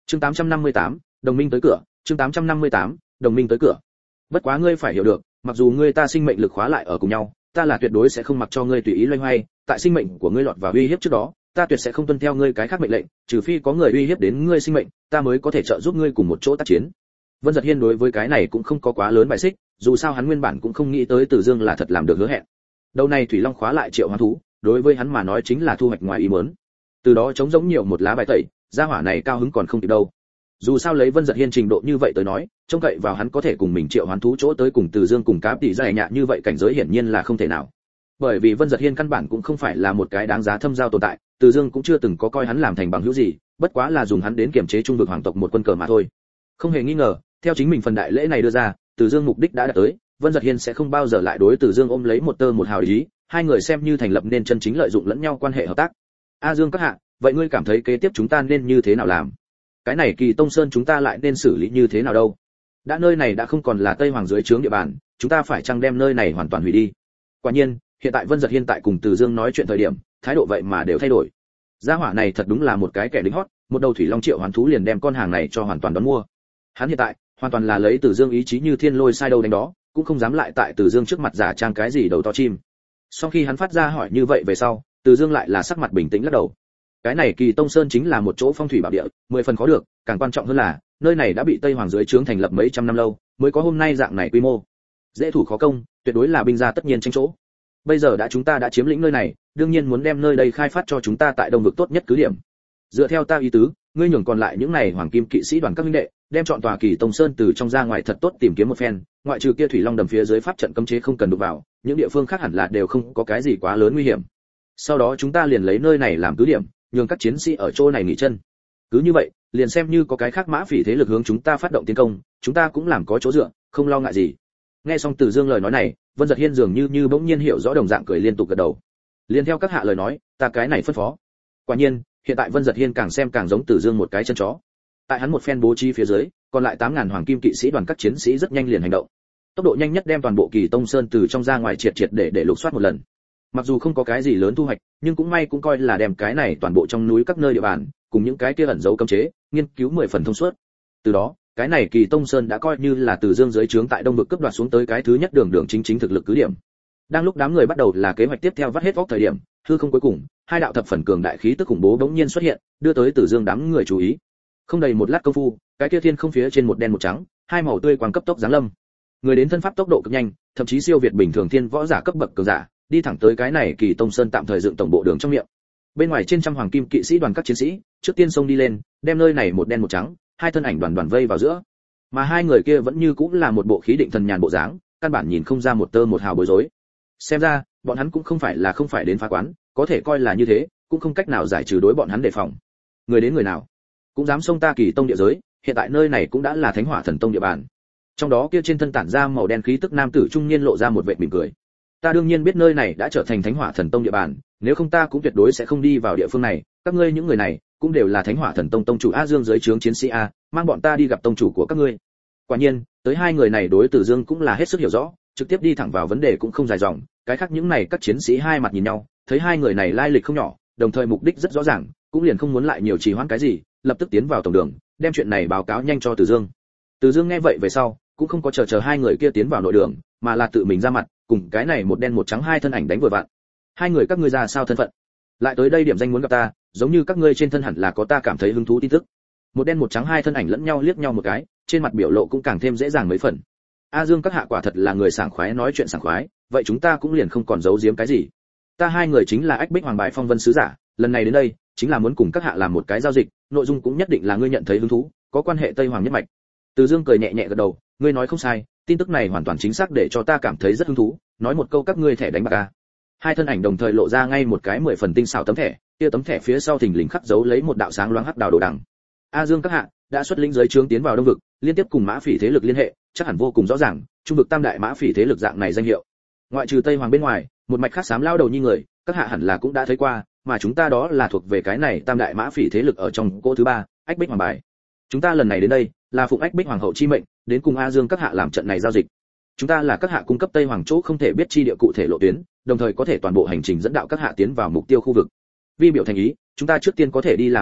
Chương 858, đồng minh tới cửa, chương 858, đồng minh tới cửa. Bất quá ngươi phải hiểu được, mặc dù ngươi ta sinh mệnh lực khóa lại ở cùng nhau, ta là tuyệt đối sẽ không mặc cho ngươi tùy ý loay hoay, tại sinh mệnh của ngươi lọt vào uy hiếp trước đó, ta tuyệt sẽ không tuân theo ngươi cái khác mệnh lệnh, trừ phi có người uy hiếp đến ngươi sinh mệnh, ta mới có thể trợ giúp ngươi cùng một chỗ tác chiến. Vân Giật Hiên đối với cái này cũng không có quá lớn bài xích, dù sao hắn nguyên bản cũng không nghĩ tới Từ Dương là thật làm được hứa hẹn. Đầu này Thủy Long khóa lại Triệu Hoán thú, đối với hắn mà nói chính là thu hoạch ngoài ý muốn. Từ đó trống giống nhiều một lá bài tẩy, gia hỏa này cao hứng còn không kịp đâu. Dù sao lấy Vân Giật Hiên trình độ như vậy tới nói, trông cậy vào hắn có thể cùng mình Triệu Hoán thú chỗ tới cùng Từ Dương cùng Cáp tỷ dài nhạ như vậy cảnh giới hiển nhiên là không thể nào. Bởi vì Vân Giật Hiên căn bản cũng không phải là một cái đáng giá thâm giao tồn tại, Từ Dương cũng chưa từng có coi hắn làm thành bằng hữu gì, bất quá là dùng hắn đến kiểm chế trung vực hoàng tộc một quân cờ mà thôi. Không hề nghi ngờ, theo chính mình phần đại lễ này đưa ra, Từ Dương mục đích đã đạt tới, Vân Giật Hiên sẽ không bao giờ lại đối Từ Dương ôm lấy một tơ một hào ý, hai người xem như thành lập nên chân chính lợi dụng lẫn nhau quan hệ hợp tác. A Dương các hạ, vậy ngươi cảm thấy kế tiếp chúng ta nên như thế nào làm? Cái này Kỳ Tông Sơn chúng ta lại nên xử lý như thế nào đâu? Đã nơi này đã không còn là Tây Hoàng dưới trướng địa bàn, chúng ta phải chăng đem nơi này hoàn toàn hủy đi? Quả nhiên, hiện tại Vân Giật Hiên tại cùng Từ Dương nói chuyện thời điểm, thái độ vậy mà đều thay đổi. Gia hỏa này thật đúng là một cái kẻ lính hót, một đầu Thủy Long Triệu Hoán thú liền đem con hàng này cho hoàn toàn đón mua. Hắn hiện tại hoàn toàn là lấy Từ Dương ý chí như thiên lôi sai đâu đánh đó, cũng không dám lại tại Từ Dương trước mặt giả trang cái gì đầu to chim. Sau khi hắn phát ra hỏi như vậy về sau, Từ Dương lại là sắc mặt bình tĩnh lắc đầu. Cái này Kỳ Tông Sơn chính là một chỗ phong thủy bảo địa, 10 phần khó được, càng quan trọng hơn là, nơi này đã bị Tây Hoàng dưới trướng thành lập mấy trăm năm lâu, mới có hôm nay dạng này quy mô. Dễ thủ khó công, tuyệt đối là binh gia tất nhiên tranh chỗ. Bây giờ chúng ta đã chiếm lĩnh nơi này, đương nhiên muốn đem nơi đây khai phát cho chúng ta tại đông vực tốt nhất cứ điểm. Dựa theo ta ý tứ, ngươi nhường còn lại những này hoàng kim kỵ sĩ đoàn các huynh đệ, đem chọn tòa Kỳ Tông Sơn từ trong ra ngoài thật tốt tìm kiếm một phen, ngoại trừ kia Thủy Long đầm phía dưới pháp trận cấm chế không cần đụng vào, những địa phương khác hẳn là đều không có cái gì quá lớn nguy hiểm. Sau đó chúng ta liền lấy nơi này làm cứ điểm, nhường các chiến sĩ ở chỗ này nghỉ chân. Cứ như vậy, liền xem như có cái khác mã phỉ thế lực hướng chúng ta phát động tiến công, chúng ta cũng làm có chỗ dựa, không lo ngại gì. Nghe xong Từ Dương lời nói này, Vân Giật Hiên dường như bỗng nhiên hiểu rõ đồng dạng cười liên tục gật đầu. Liên theo các hạ lời nói, ta cái này phân phó. Quả nhiên, hiện tại Vân Giật Hiên càng xem càng giống Từ Dương một cái chân chó. Tại hắn một phen bố trí phía dưới, còn lại 8000 hoàng kim kỵ sĩ đoàn các chiến sĩ rất nhanh liền hành động. Tốc độ nhanh nhất đem toàn bộ Kỳ Tông Sơn từ trong ra ngoài triệt để lục soát một lần. Mặc dù không có cái gì lớn thu hoạch, nhưng cũng may cũng coi là đem cái này toàn bộ trong núi các nơi địa bàn, cùng những cái kia ẩn giấu cấm chế, nghiên cứu 10 phần thông suốt. Từ đó, cái này Kỳ Tông Sơn đã coi như là Từ Dương dưới trướng tại đông vực cướp đoạt xuống tới cái thứ nhất đường chính thực lực cứ điểm. Đang lúc đám người bắt đầu là kế hoạch tiếp theo vắt hết óc thời điểm, hư không cuối cùng, hai đạo thập phần cường đại khí tức khủng bố bỗng nhiên xuất hiện, đưa tới Từ Dương đám người chú ý. Không đầy một lát công phu, cái kia thiên không phía trên một đen một trắng, hai màu tươi quang cấp tốc giáng lâm. Người đến thân pháp tốc độ cực nhanh, thậm chí siêu việt bình thường thiên võ giả cấp bậc cường giả, đi thẳng tới cái này Kỳ Tông Sơn tạm thời dựng tổng bộ đường trong miệng. Bên ngoài trên trăm hoàng kim kỵ sĩ đoàn các chiến sĩ, trước tiên xông đi lên, đem nơi này một đen một trắng, hai thân ảnh đoàn vây vào giữa. Mà hai người kia vẫn như cũng là một bộ khí định thần nhàn bộ dáng, căn bản nhìn không ra một tơ một hào bối rối. Xem ra, bọn hắn cũng không phải đến phá quán, có thể coi là như thế, cũng không cách nào giải trừ đối bọn hắn đề phòng. Người đến người nào, cũng dám xông ta Kỳ Tông địa giới, hiện tại nơi này cũng đã là Thánh Hỏa Thần Tông địa bàn. Trong đó kia trên thân tản ra màu đen khí tức nam tử trung niên lộ ra một vệt mỉm cười. Ta đương nhiên biết nơi này đã trở thành Thánh Hỏa Thần Tông địa bàn, nếu không ta cũng tuyệt đối sẽ không đi vào địa phương này, các ngươi những người này cũng đều là Thánh Hỏa Thần Tông tông chủ A Dương dưới trướng chiến sĩ a, mang bọn ta đi gặp tông chủ của các ngươi. Quả nhiên, tới hai người này đối Từ Dương cũng là hết sức hiểu rõ, trực tiếp đi thẳng vào vấn đề cũng không dài dòng, cái khác những này các chiến sĩ hai mặt nhìn nhau, thấy hai người này lai lịch không nhỏ, đồng thời mục đích rất rõ ràng, cũng liền không muốn lại nhiều trì hoãn cái gì, lập tức tiến vào tổng đường, đem chuyện này báo cáo nhanh cho Từ Dương. Từ Dương nghe vậy về sau, cũng không có chờ hai người kia tiến vào nội đường, mà là tự mình ra mặt, cùng cái này một đen một trắng hai thân ảnh đánh vừa vặn. Hai người các ngươi ra sao thân phận? Lại tới đây điểm danh muốn gặp ta, giống như các ngươi trên thân hẳn là có ta cảm thấy hứng thú tin tức. Một đen một trắng hai thân ảnh lẫn nhau liếc nhau một cái, trên mặt biểu lộ cũng càng thêm dễ dàng mấy phần. A Dương các hạ quả thật là người sảng khoái nói chuyện sảng khoái, vậy chúng ta cũng liền không còn giấu giếm cái gì. Ta hai người chính là Ách Bích Hoàng Bài Phong Vân sứ giả, lần này đến đây chính là muốn cùng các hạ làm một cái giao dịch, nội dung cũng nhất định là ngươi nhận thấy hứng thú, có quan hệ Tây Hoàng nhất mạch. Từ Dương cười nhẹ nhẹ gật đầu, ngươi nói không sai, tin tức này hoàn toàn chính xác để cho ta cảm thấy rất hứng thú, nói một câu các ngươi thẻ đánh bạc a. Hai thân ảnh đồng thời lộ ra ngay một cái 10 phần tinh xảo tấm thẻ, kia tấm thẻ phía sau thình lình khắc dấu lấy một đạo sáng loáng hắc đào đồ đằng. A Dương các hạ đã xuất lĩnh giới trướng tiến vào đông vực, liên tiếp cùng mã phỉ thế lực liên hệ, chắc hẳn vô cùng rõ ràng, trung vực tam đại mã phỉ thế lực dạng này danh hiệu. Ngoại trừ Tây Hoàng bên ngoài, một mạch khác xám lao đầu như người, các hạ hẳn là cũng đã thấy qua, mà chúng ta đó là thuộc về cái này tam đại mã phỉ thế lực ở trong cỗ thứ ba, Ách Bích Hoàng Bài. Chúng ta lần này đến đây, là phụng Ách Bích Hoàng hậu chi mệnh, đến cùng A Dương các hạ làm trận này giao dịch. Chúng ta là các hạ cung cấp Tây Hoàng chỗ không thể biết chi địa cụ thể lộ tuyến, đồng thời có thể toàn bộ hành trình dẫn đạo các hạ tiến vào mục tiêu khu vực. Vi biểu thành ý, chúng ta trước tiên có thể đi làm dẫn đạo,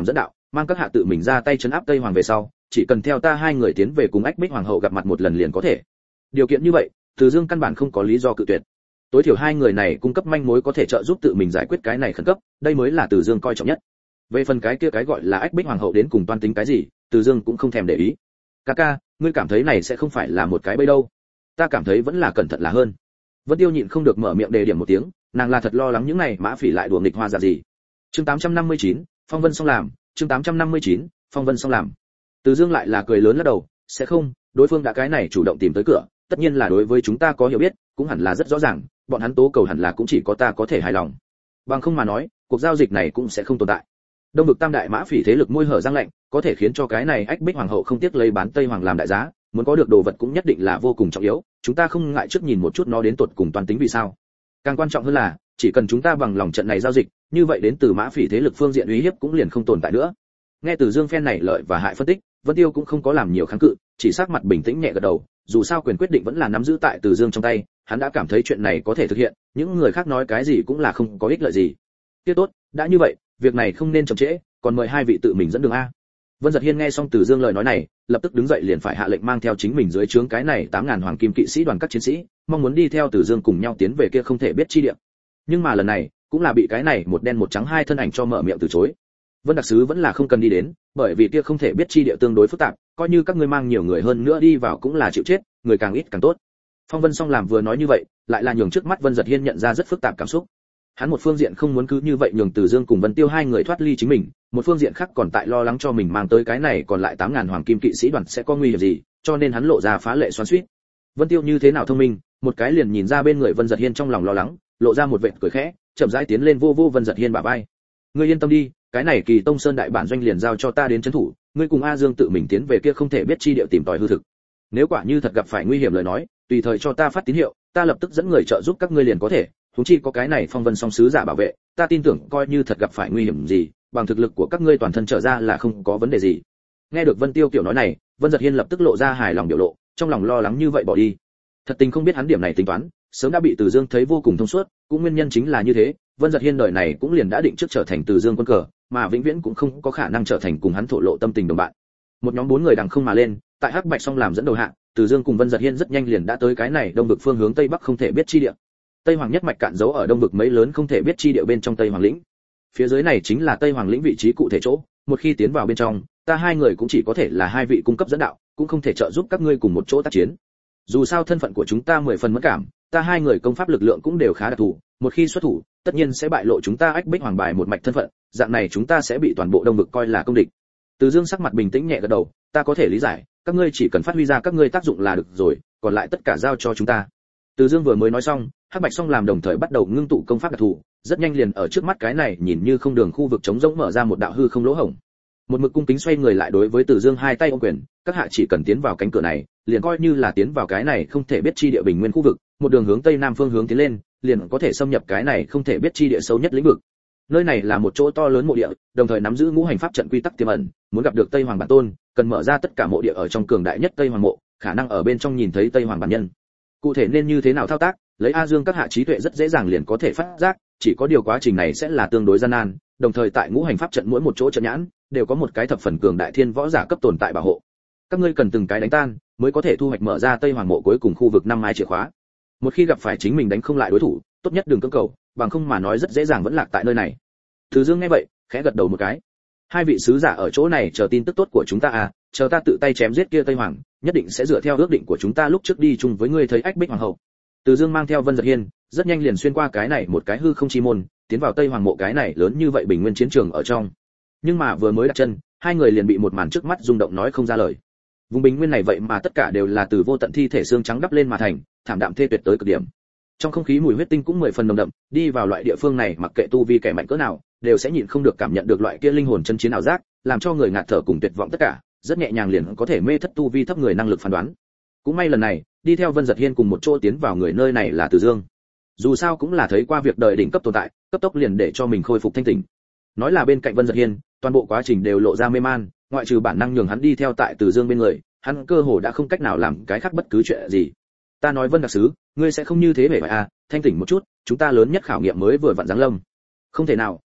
mang các hạ tự mình ra tay trấn áp Tây Hoàng về sau, chỉ cần theo ta hai người tiến về cùng Ách Bích hoàng hậu gặp mặt một lần liền có thể. Điều kiện như vậy, Từ Dương căn bản không có lý do cự tuyệt. Tối thiểu hai người này cung cấp manh mối có thể trợ giúp tự mình giải quyết cái này khẩn cấp, đây mới là Từ Dương coi trọng nhất. Về phần cái kia cái gọi là Ách Bích hoàng hậu đến cùng toan tính cái gì, Từ Dương cũng không thèm để ý. Ca, ngươi cảm thấy này sẽ không phải là một cái bẫy đâu? Ta cảm thấy vẫn là cẩn thận là hơn. Vân Tiêu nhịn không được mở miệng đề điểm một tiếng, nàng là thật lo lắng những này mã phỉ lại đùa nghịch hoa giả gì. Chương 859, Phong Vân xong làm, chương 859, Phong Vân xong làm. Từ Dương lại là cười lớn lắc đầu, sẽ không, đối phương đã cái này chủ động tìm tới cửa, tất nhiên là đối với chúng ta có hiểu biết, cũng hẳn là rất rõ ràng, bọn hắn tố cầu hẳn là cũng chỉ có ta có thể hài lòng. Bằng không mà nói, cuộc giao dịch này cũng sẽ không tồn tại. Đông vực tam đại mã phỉ thế lực môi hở răng lạnh, có thể khiến cho cái này Ách Bích hoàng hậu không tiếc lấy bán Tây Hoàng làm đại giá, muốn có được đồ vật cũng nhất định là vô cùng trọng yếu, chúng ta không ngại trước nhìn một chút nó đến tột cùng toàn tính vì sao. Càng quan trọng hơn là, chỉ cần chúng ta bằng lòng trận này giao dịch, như vậy đến từ mã phỉ thế lực phương diện uy hiếp cũng liền không tồn tại nữa. Nghe Từ Dương phen này lợi và hại phân tích, Vân Tiêu cũng không có làm nhiều kháng cự, chỉ sắc mặt bình tĩnh nhẹ gật đầu, dù sao quyền quyết định vẫn là nắm giữ tại Từ Dương trong tay, hắn đã cảm thấy chuyện này có thể thực hiện, những người khác nói cái gì cũng là không có ích lợi gì. Kia tốt, đã như vậy, việc này không nên chậm trễ, còn mời hai vị tự mình dẫn đường a. Vân Giật Hiên nghe xong Từ Dương lời nói này, lập tức đứng dậy liền phải hạ lệnh mang theo chính mình dưới trướng cái này 8000 hoàng kim kỵ sĩ đoàn các chiến sĩ, mong muốn đi theo Từ Dương cùng nhau tiến về kia không thể biết chi địa. Nhưng mà lần này, cũng là bị cái này một đen một trắng hai thân ảnh cho mở miệng từ chối. Vân đặc sứ vẫn là không cần đi đến, bởi vì kia không thể biết chi địa tương đối phức tạp, coi như các ngươi mang nhiều người hơn nữa đi vào cũng là chịu chết, người càng ít càng tốt. Phong Vân song làm vừa nói như vậy, lại là nhường trước mắt Vân Giật Hiên nhận ra rất phức tạp cảm xúc. Hắn một phương diện không muốn cứ như vậy nhường Từ Dương cùng Vân Tiêu hai người thoát ly chính mình, một phương diện khác còn tại lo lắng cho mình mang tới cái này còn lại 8000 hoàng kim kỵ sĩ đoàn sẽ có nguy hiểm gì, cho nên hắn lộ ra phá lệ xoắn xuýt. Vân Tiêu như thế nào thông minh, một cái liền nhìn ra bên người Vân Giật Hiên trong lòng lo lắng, lộ ra một vệt cười khẽ, chậm rãi tiến lên vô Vân Giật Hiên bả vai. Ngươi yên tâm đi, cái này Kỳ Tông Sơn đại bản doanh liền giao cho ta đến trấn thủ, ngươi cùng A Dương tự mình tiến về kia không thể biết chi địa tìm tòi hư thực. Nếu quả như thật gặp phải nguy hiểm lời nói, tùy thời cho ta phát tín hiệu, ta lập tức dẫn người trợ giúp các ngươi liền có thể. Huống chi có cái này Phong Vân song sứ giả bảo vệ, ta tin tưởng coi như thật gặp phải nguy hiểm gì, bằng thực lực của các ngươi toàn thân trở ra là không có vấn đề gì. Nghe được Vân Tiêu kiểu nói này, Vân Giật Hiên lập tức lộ ra hài lòng biểu lộ, trong lòng lo lắng như vậy bỏ đi. Thật tình không biết hắn điểm này tính toán, sớm đã bị Từ Dương thấy vô cùng thông suốt, cũng nguyên nhân chính là như thế, Vân Giật Hiên đời này cũng liền đã định trước trở thành Từ Dương quân cờ, mà vĩnh viễn cũng không có khả năng trở thành cùng hắn thổ lộ tâm tình đồng bạn. Một nhóm 4 người đằng không mà lên, tại Hắc Bạch song làm dẫn đầu hạ, Từ Dương cùng Vân Giật Hiên rất nhanh liền đã tới cái này đông vực phương hướng tây bắc không thể biết chi địa. Tây Hoàng nhất mạch cạn giấu ở đông vực mấy lớn không thể biết chi địa bên trong Tây Hoàng lĩnh. Phía dưới này chính là Tây Hoàng lĩnh vị trí cụ thể chỗ, một khi tiến vào bên trong, ta hai người cũng chỉ có thể là hai vị cung cấp dẫn đạo, cũng không thể trợ giúp các ngươi cùng một chỗ tác chiến. Dù sao thân phận của chúng ta 10 phần mẫn cảm, ta hai người công pháp lực lượng cũng đều khá đặc thù, một khi xuất thủ, tất nhiên sẽ bại lộ chúng ta Ách Bích hoàng bài một mạch thân phận, dạng này chúng ta sẽ bị toàn bộ đông vực coi là công địch. Từ Dương sắc mặt bình tĩnh nhẹ gật đầu, ta có thể lý giải, các ngươi chỉ cần phát huy ra các ngươi tác dụng là được rồi, còn lại tất cả giao cho chúng ta. Từ Dương vừa mới nói xong, Hắc Bạch song làm đồng thời bắt đầu ngưng tụ công pháp đặc thù, rất nhanh liền ở trước mắt cái này nhìn như không đường khu vực trống rỗng mở ra một đạo hư không lỗ hổng. Một mực cung kính xoay người lại đối với Từ Dương hai tay ôm quyền, các hạ chỉ cần tiến vào cánh cửa này, liền coi như là tiến vào cái này không thể biết chi địa bình nguyên khu vực, một đường hướng tây nam phương hướng tiến lên, liền có thể xâm nhập cái này không thể biết chi địa sâu nhất lĩnh vực. Nơi này là một chỗ to lớn mộ địa, đồng thời nắm giữ ngũ hành pháp trận quy tắc tiềm ẩn, muốn gặp được Tây Hoàng bản tôn, cần mở ra tất cả mộ địa ở trong cường đại nhất Tây Hoàng mộ, khả năng ở bên trong nhìn thấy Tây Hoàng bản nhân. Cụ thể nên như thế nào thao tác, lấy A Dương các hạ trí tuệ rất dễ dàng liền có thể phát giác, chỉ có điều quá trình này sẽ là tương đối gian nan, đồng thời tại ngũ hành pháp trận mỗi một chỗ trận nhãn đều có một cái thập phần cường đại thiên võ giả cấp tồn tại bảo hộ. Các ngươi cần từng cái đánh tan, mới có thể thu hoạch mở ra Tây Hoàng mộ cuối cùng khu vực 5 mai chìa khóa. Một khi gặp phải chính mình đánh không lại đối thủ, tốt nhất đừng cưỡng cầu, bằng không mà nói rất dễ dàng vẫn lạc tại nơi này. Từ Dương nghe vậy, khẽ gật đầu một cái. Hai vị sứ giả ở chỗ này chờ tin tức tốt của chúng ta à, chờ ta tự tay chém giết kia Tây Hoàng, nhất định sẽ dựa theo ước định của chúng ta lúc trước đi chung với ngươi thấy Ách Bích hoàng hậu. Từ Dương mang theo Vân Giật Hiên, rất nhanh liền xuyên qua cái này một cái hư không chi môn, tiến vào Tây Hoàng mộ cái này lớn như vậy bình nguyên chiến trường ở trong. Nhưng mà vừa mới đặt chân, hai người liền bị một màn trước mắt rung động nói không ra lời. Vùng bình nguyên này vậy mà tất cả đều là từ vô tận thi thể xương trắng đắp lên mà thành, thảm đạm thê tuyệt tới cực điểm. Trong không khí mùi huyết tinh cũng 10 phần nồng đậm, đi vào loại địa phương này mặc kệ tu vi kẻ mạnh cỡ nào, đều sẽ nhịn không được cảm nhận được loại kia linh hồn chân chiến ảo giác, làm cho người ngạt thở cùng tuyệt vọng tất cả, rất nhẹ nhàng liền có thể mê thất tu vi thấp người năng lực phán đoán. Cũng may lần này, đi theo Vân Giật Hiên cùng một chỗ tiến vào người nơi này là Từ Dương. Dù sao cũng là thấy qua việc đời đỉnh cấp tồn tại, cấp tốc liền để cho mình khôi phục thanh tỉnh. Nói là bên cạnh Vân Giật Hiên, toàn bộ quá trình đều lộ ra mê man, ngoại trừ bản năng nhường hắn đi theo tại Từ Dương bên người, hắn cơ hồ đã không cách nào làm cái khác bất cứ chuyện gì. Ta nói Vân đặc sứ, ngươi sẽ không như thế vẻ vải à, thanh tỉnh một chút, chúng ta lớn nhất khảo nghiệm mới vừa vặn giáng lâm. Không thể nào,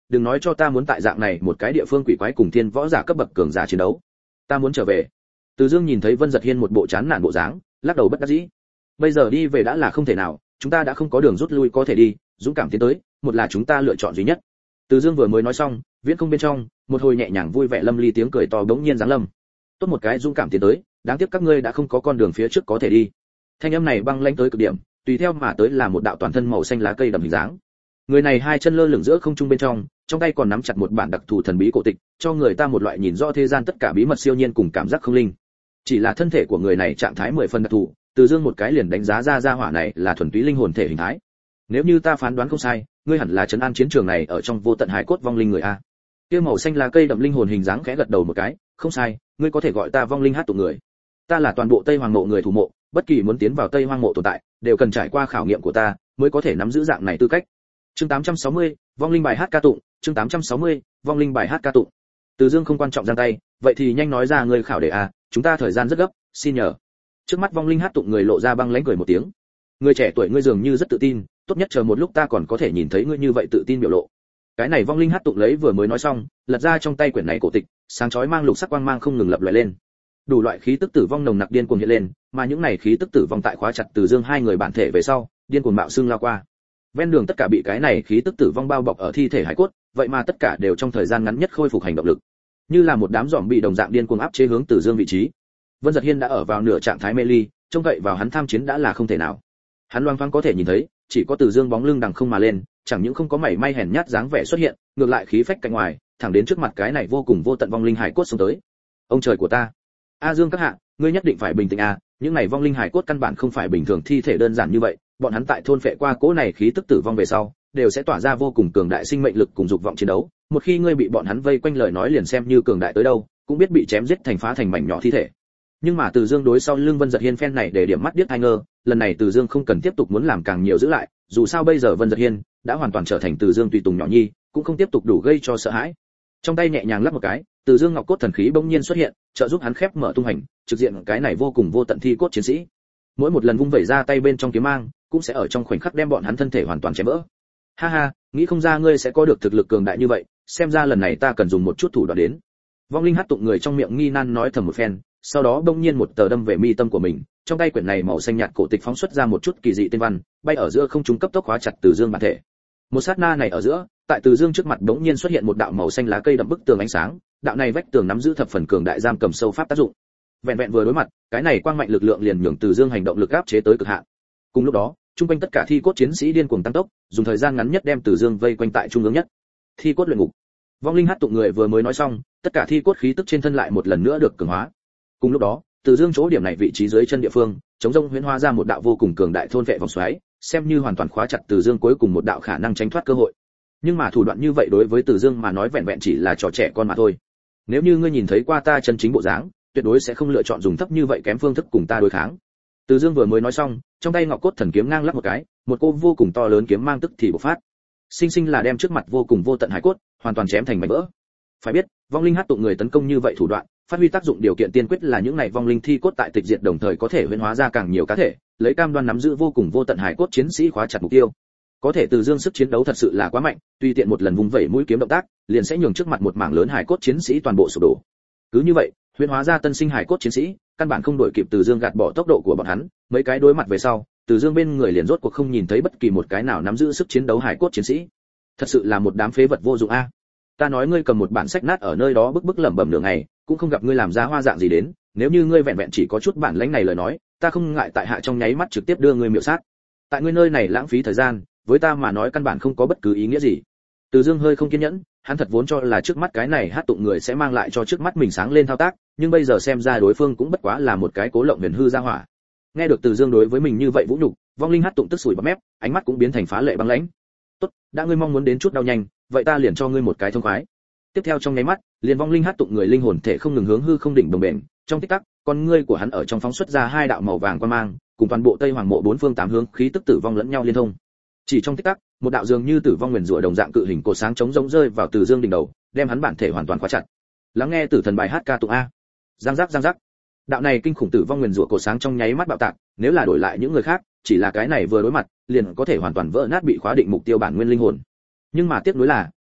đừng nói cho ta muốn tại dạng này một cái địa phương quỷ quái cùng thiên võ giả cấp bậc cường giả chiến đấu. Ta muốn trở về. Từ Dương nhìn thấy Vân Giật Hiên một bộ chán nản bộ dáng, lắc đầu bất đắc dĩ. Bây giờ đi về đã là không thể nào, chúng ta đã không có đường rút lui có thể đi, dũng cảm tiến tới, một là chúng ta lựa chọn duy nhất. Từ Dương vừa mới nói xong, viễn không bên trong, một hồi nhẹ nhàng vui vẻ lâm ly tiếng cười to bỗng nhiên giáng lâm. Tốt một cái dũng cảm tiến tới, đáng tiếc các ngươi đã không có con đường phía trước có thể đi. Thanh âm này băng lãnh tới cực điểm, tùy theo mà tới là một đạo toàn thân màu xanh lá cây đầm hình dáng. Người này hai chân lơ lửng giữa không trung bên trong tay còn nắm chặt một bản đặc thù thần bí cổ tịch, cho người ta một loại nhìn rõ thế gian tất cả bí mật siêu nhiên cùng cảm giác không linh. Chỉ là thân thể của người này trạng thái 10 phần đặc thù, Từ Dương một cái liền đánh giá ra hỏa này là thuần túy linh hồn thể hình thái. Nếu như ta phán đoán không sai, ngươi hẳn là trấn an chiến trường này ở trong vô tận hải cốt vong linh người a. Kia màu xanh lá cây đậm linh hồn hình dáng khẽ gật đầu một cái, không sai, ngươi có thể gọi ta vong linh hát tụng người. Ta là toàn bộ Tây Hoang mộ người thủ mộ, bất kỳ muốn tiến vào Tây Hoang mộ tồn tại, đều cần trải qua khảo nghiệm của ta, mới có thể nắm giữ dạng này tư cách. Chương 860, vong linh bài hát ca tụng, chương 860, vong linh bài hát ca tụng. Từ Dương không quan trọng giang tay, vậy thì nhanh nói ra ngươi khảo đề a, chúng ta thời gian rất gấp, xin nhờ. Trước mắt vong linh hát tụng người lộ ra băng lãnh cười một tiếng. Người trẻ tuổi ngươi dường như rất tự tin, tốt nhất chờ một lúc ta còn có thể nhìn thấy ngươi như vậy tự tin biểu lộ. Cái này vong linh hát tụng lấy vừa mới nói xong, lật ra trong tay quyển này cổ tịch, sáng chói mang lục sắc quang mang không ngừng lập lòe lên. Đủ loại khí tức tử vong nồng nặc điên cuồng hiện lên, mà những này khí tức tử vong tại khóa chặt Từ Dương hai người bản thể về sau, điên cuồng mạo xương lao qua. Ven đường tất cả bị cái này khí tức tử vong bao bọc ở thi thể hải cốt, vậy mà tất cả đều trong thời gian ngắn nhất khôi phục hành động lực, như là một đám giòm bị đồng dạng điên cuồng áp chế hướng Từ Dương vị trí. Vân Giật Hiên đã ở vào nửa trạng thái mê ly, trông cậy vào hắn tham chiến đã là không thể nào. Hắn loang thoáng có thể nhìn thấy, chỉ có Từ Dương bóng lưng đằng không mà lên, chẳng những không có mảy may hèn nhát dáng vẻ xuất hiện, ngược lại khí phách cạnh ngoài, thẳng đến trước mặt cái này vô cùng vô tận vong linh hải cốt xông tới. Ông trời của ta! A Dương các hạ, ngươi nhất định phải bình tĩnh a, những này vong linh hải cốt căn bản không phải bình thường thi thể đơn giản như vậy, bọn hắn tại thôn phệ qua cỗ này khí tức tử vong về sau, đều sẽ tỏa ra vô cùng cường đại sinh mệnh lực cùng dục vọng chiến đấu, một khi ngươi bị bọn hắn vây quanh lời nói liền xem như cường đại tới đâu, cũng biết bị chém giết thành phá thành mảnh nhỏ thi thể. Nhưng mà Từ Dương đối sau lưng Vân Giật Hiên phen này để điểm mắt điếc tai ngơ, lần này Từ Dương không cần tiếp tục muốn làm càng nhiều giữ lại, dù sao bây giờ Vân Giật Hiên đã hoàn toàn trở thành Từ Dương tùy tùng nhỏ nhi, cũng không tiếp tục đủ gây cho sợ hãi. Trong tay nhẹ nhàng lắc một cái, Từ Dương ngọc cốt thần khí bỗng nhiên xuất hiện, trợ giúp hắn khép mở tung hành, trực diện cái này vô cùng vô tận thi cốt chiến sĩ. Mỗi một lần vung vẩy ra tay bên trong kiếm mang, cũng sẽ ở trong khoảnh khắc đem bọn hắn thân thể hoàn toàn chém vỡ. Ha ha, nghĩ không ra ngươi sẽ có được thực lực cường đại như vậy, xem ra lần này ta cần dùng một chút thủ đoạn đến. Vong linh hát tụng người trong miệng nghi nan nói thầm một phen, sau đó bỗng nhiên một tờ đâm về mi tâm của mình, trong tay quyển này màu xanh nhạt cổ tịch phóng xuất ra một chút kỳ dị tên văn, bay ở giữa không trung cấp tốc khóa chặt Từ Dương bản thể. Một sát na này ở giữa, tại Từ Dương trước mặt bỗng nhiên xuất hiện một đạo màu xanh lá cây đậm bức tường ánh sáng, đạo này vách tường nắm giữ thập phần cường đại giam cầm sâu pháp tác dụng. Vẹn vẹn vừa đối mặt, cái này quang mạnh lực lượng liền nhường Từ Dương hành động lực áp chế tới cực hạn. Cùng lúc đó, trung quanh tất cả thi cốt chiến sĩ điên cuồng tăng tốc, dùng thời gian ngắn nhất đem Từ Dương vây quanh tại trung ương nhất. Thi cốt luyện ngục. Vong linh hát tụng người vừa mới nói xong, tất cả thi cốt khí tức trên thân lại một lần nữa được cường hóa. Cùng lúc đó, Từ Dương chỗ điểm này vị trí dưới chân địa phương, chống rông huyễn hóa ra một đạo vô cùng cường đại thôn vệ vòng xoáy, xem như hoàn toàn khóa chặt Từ Dương cuối cùng một đạo khả năng tránh thoát cơ hội. Nhưng mà thủ đoạn như vậy đối với Từ Dương mà nói vẹn vẹn chỉ là trò trẻ con mà thôi. Nếu như ngươi nhìn thấy qua ta chân chính bộ dáng, tuyệt đối sẽ không lựa chọn dùng thấp như vậy kém phương thức cùng ta đối kháng. Từ Dương vừa mới nói xong, trong tay ngọc cốt thần kiếm ngang lắp một cái, một cô vô cùng to lớn kiếm mang tức thì bộc phát. Sinh sinh là đem trước mặt vô cùng vô tận hải cốt hoàn toàn chém thành mảnh vỡ. Phải biết, vong linh hát tụng người tấn công như vậy thủ đoạn, phát huy tác dụng điều kiện tiên quyết là những này vong linh thi cốt tại tịch diệt đồng thời có thể huyễn hóa ra càng nhiều cá thể, lấy cam đoan nắm giữ vô cùng vô tận hải cốt chiến sĩ khóa chặt mục tiêu. Có thể Từ Dương sức chiến đấu thật sự là quá mạnh, tùy tiện một lần vung vẩy mũi kiếm động tác, liền sẽ nhường trước mặt một mảng lớn hải cốt chiến sĩ toàn bộ sụp đổ. Cứ như vậy, huyễn hóa ra tân sinh hải cốt chiến sĩ, căn bản không đổi kịp Từ Dương gạt bỏ tốc độ của bọn hắn, mấy cái đối mặt về sau, Từ Dương bên người liền rốt cuộc không nhìn thấy bất kỳ một cái nào nắm giữ sức chiến đấu hải cốt chiến sĩ. Thật sự là một đám phế vật vô dụng a. Ta nói ngươi cầm một bản sách nát ở nơi đó bức bức lẩm bẩm nửa ngày, cũng không gặp ngươi làm ra hoa dạng gì đến, nếu như ngươi vẹn vẹn chỉ có chút bản lĩnh này lời nói, ta không ngại tại hạ trong nháy mắt trực tiếp đưa ngươi miểu sát. Tại ngươi nơi này lãng phí thời gian, với ta mà nói căn bản không có bất cứ ý nghĩa gì. Từ Dương hơi không kiên nhẫn, hắn thật vốn cho là trước mắt cái này hát tụng người sẽ mang lại cho trước mắt mình sáng lên thao tác, nhưng bây giờ xem ra đối phương cũng bất quá là một cái cố lộng huyền hư ra hỏa. Nghe được Từ Dương đối với mình như vậy vũ nhục, vong linh hát tụng tức sủi bọt mép, ánh mắt cũng biến thành phá lệ băng lãnh. Tốt, đã ngươi mong muốn đến chút đau nhanh, vậy ta liền cho ngươi một cái thông khoái. Tiếp theo trong nháy mắt, liền vong linh hát tụng người linh hồn thể không ngừng hướng hư không đỉnh đồng bền, trong tích tắc, con ngươi của hắn ở trong phóng xuất ra hai đạo màu vàng quang mang, cùng toàn bộ Tây Hoàng mộ bốn phương tám hướng khí tức tử vong lẫn nhau liên thông. Chỉ trong tích tắc, một đạo dường như tử vong nguyền rủa đồng dạng cự hình cột sáng chống rỗng rơi vào Từ Dương đỉnh đầu, đem hắn bản thể hoàn toàn khóa chặt. Lắng nghe tử thần bài hát ca tụng a. Giang giác giang giác. Đạo này kinh khủng tử vong nguyền rủa cột sáng trong nháy mắt bạo tạc, nếu là đổi lại những người khác, chỉ là cái này vừa đối mặt, liền có thể hoàn toàn vỡ nát bị khóa định mục tiêu bản nguyên linh hồn. Nhưng mà tiếc nuối là,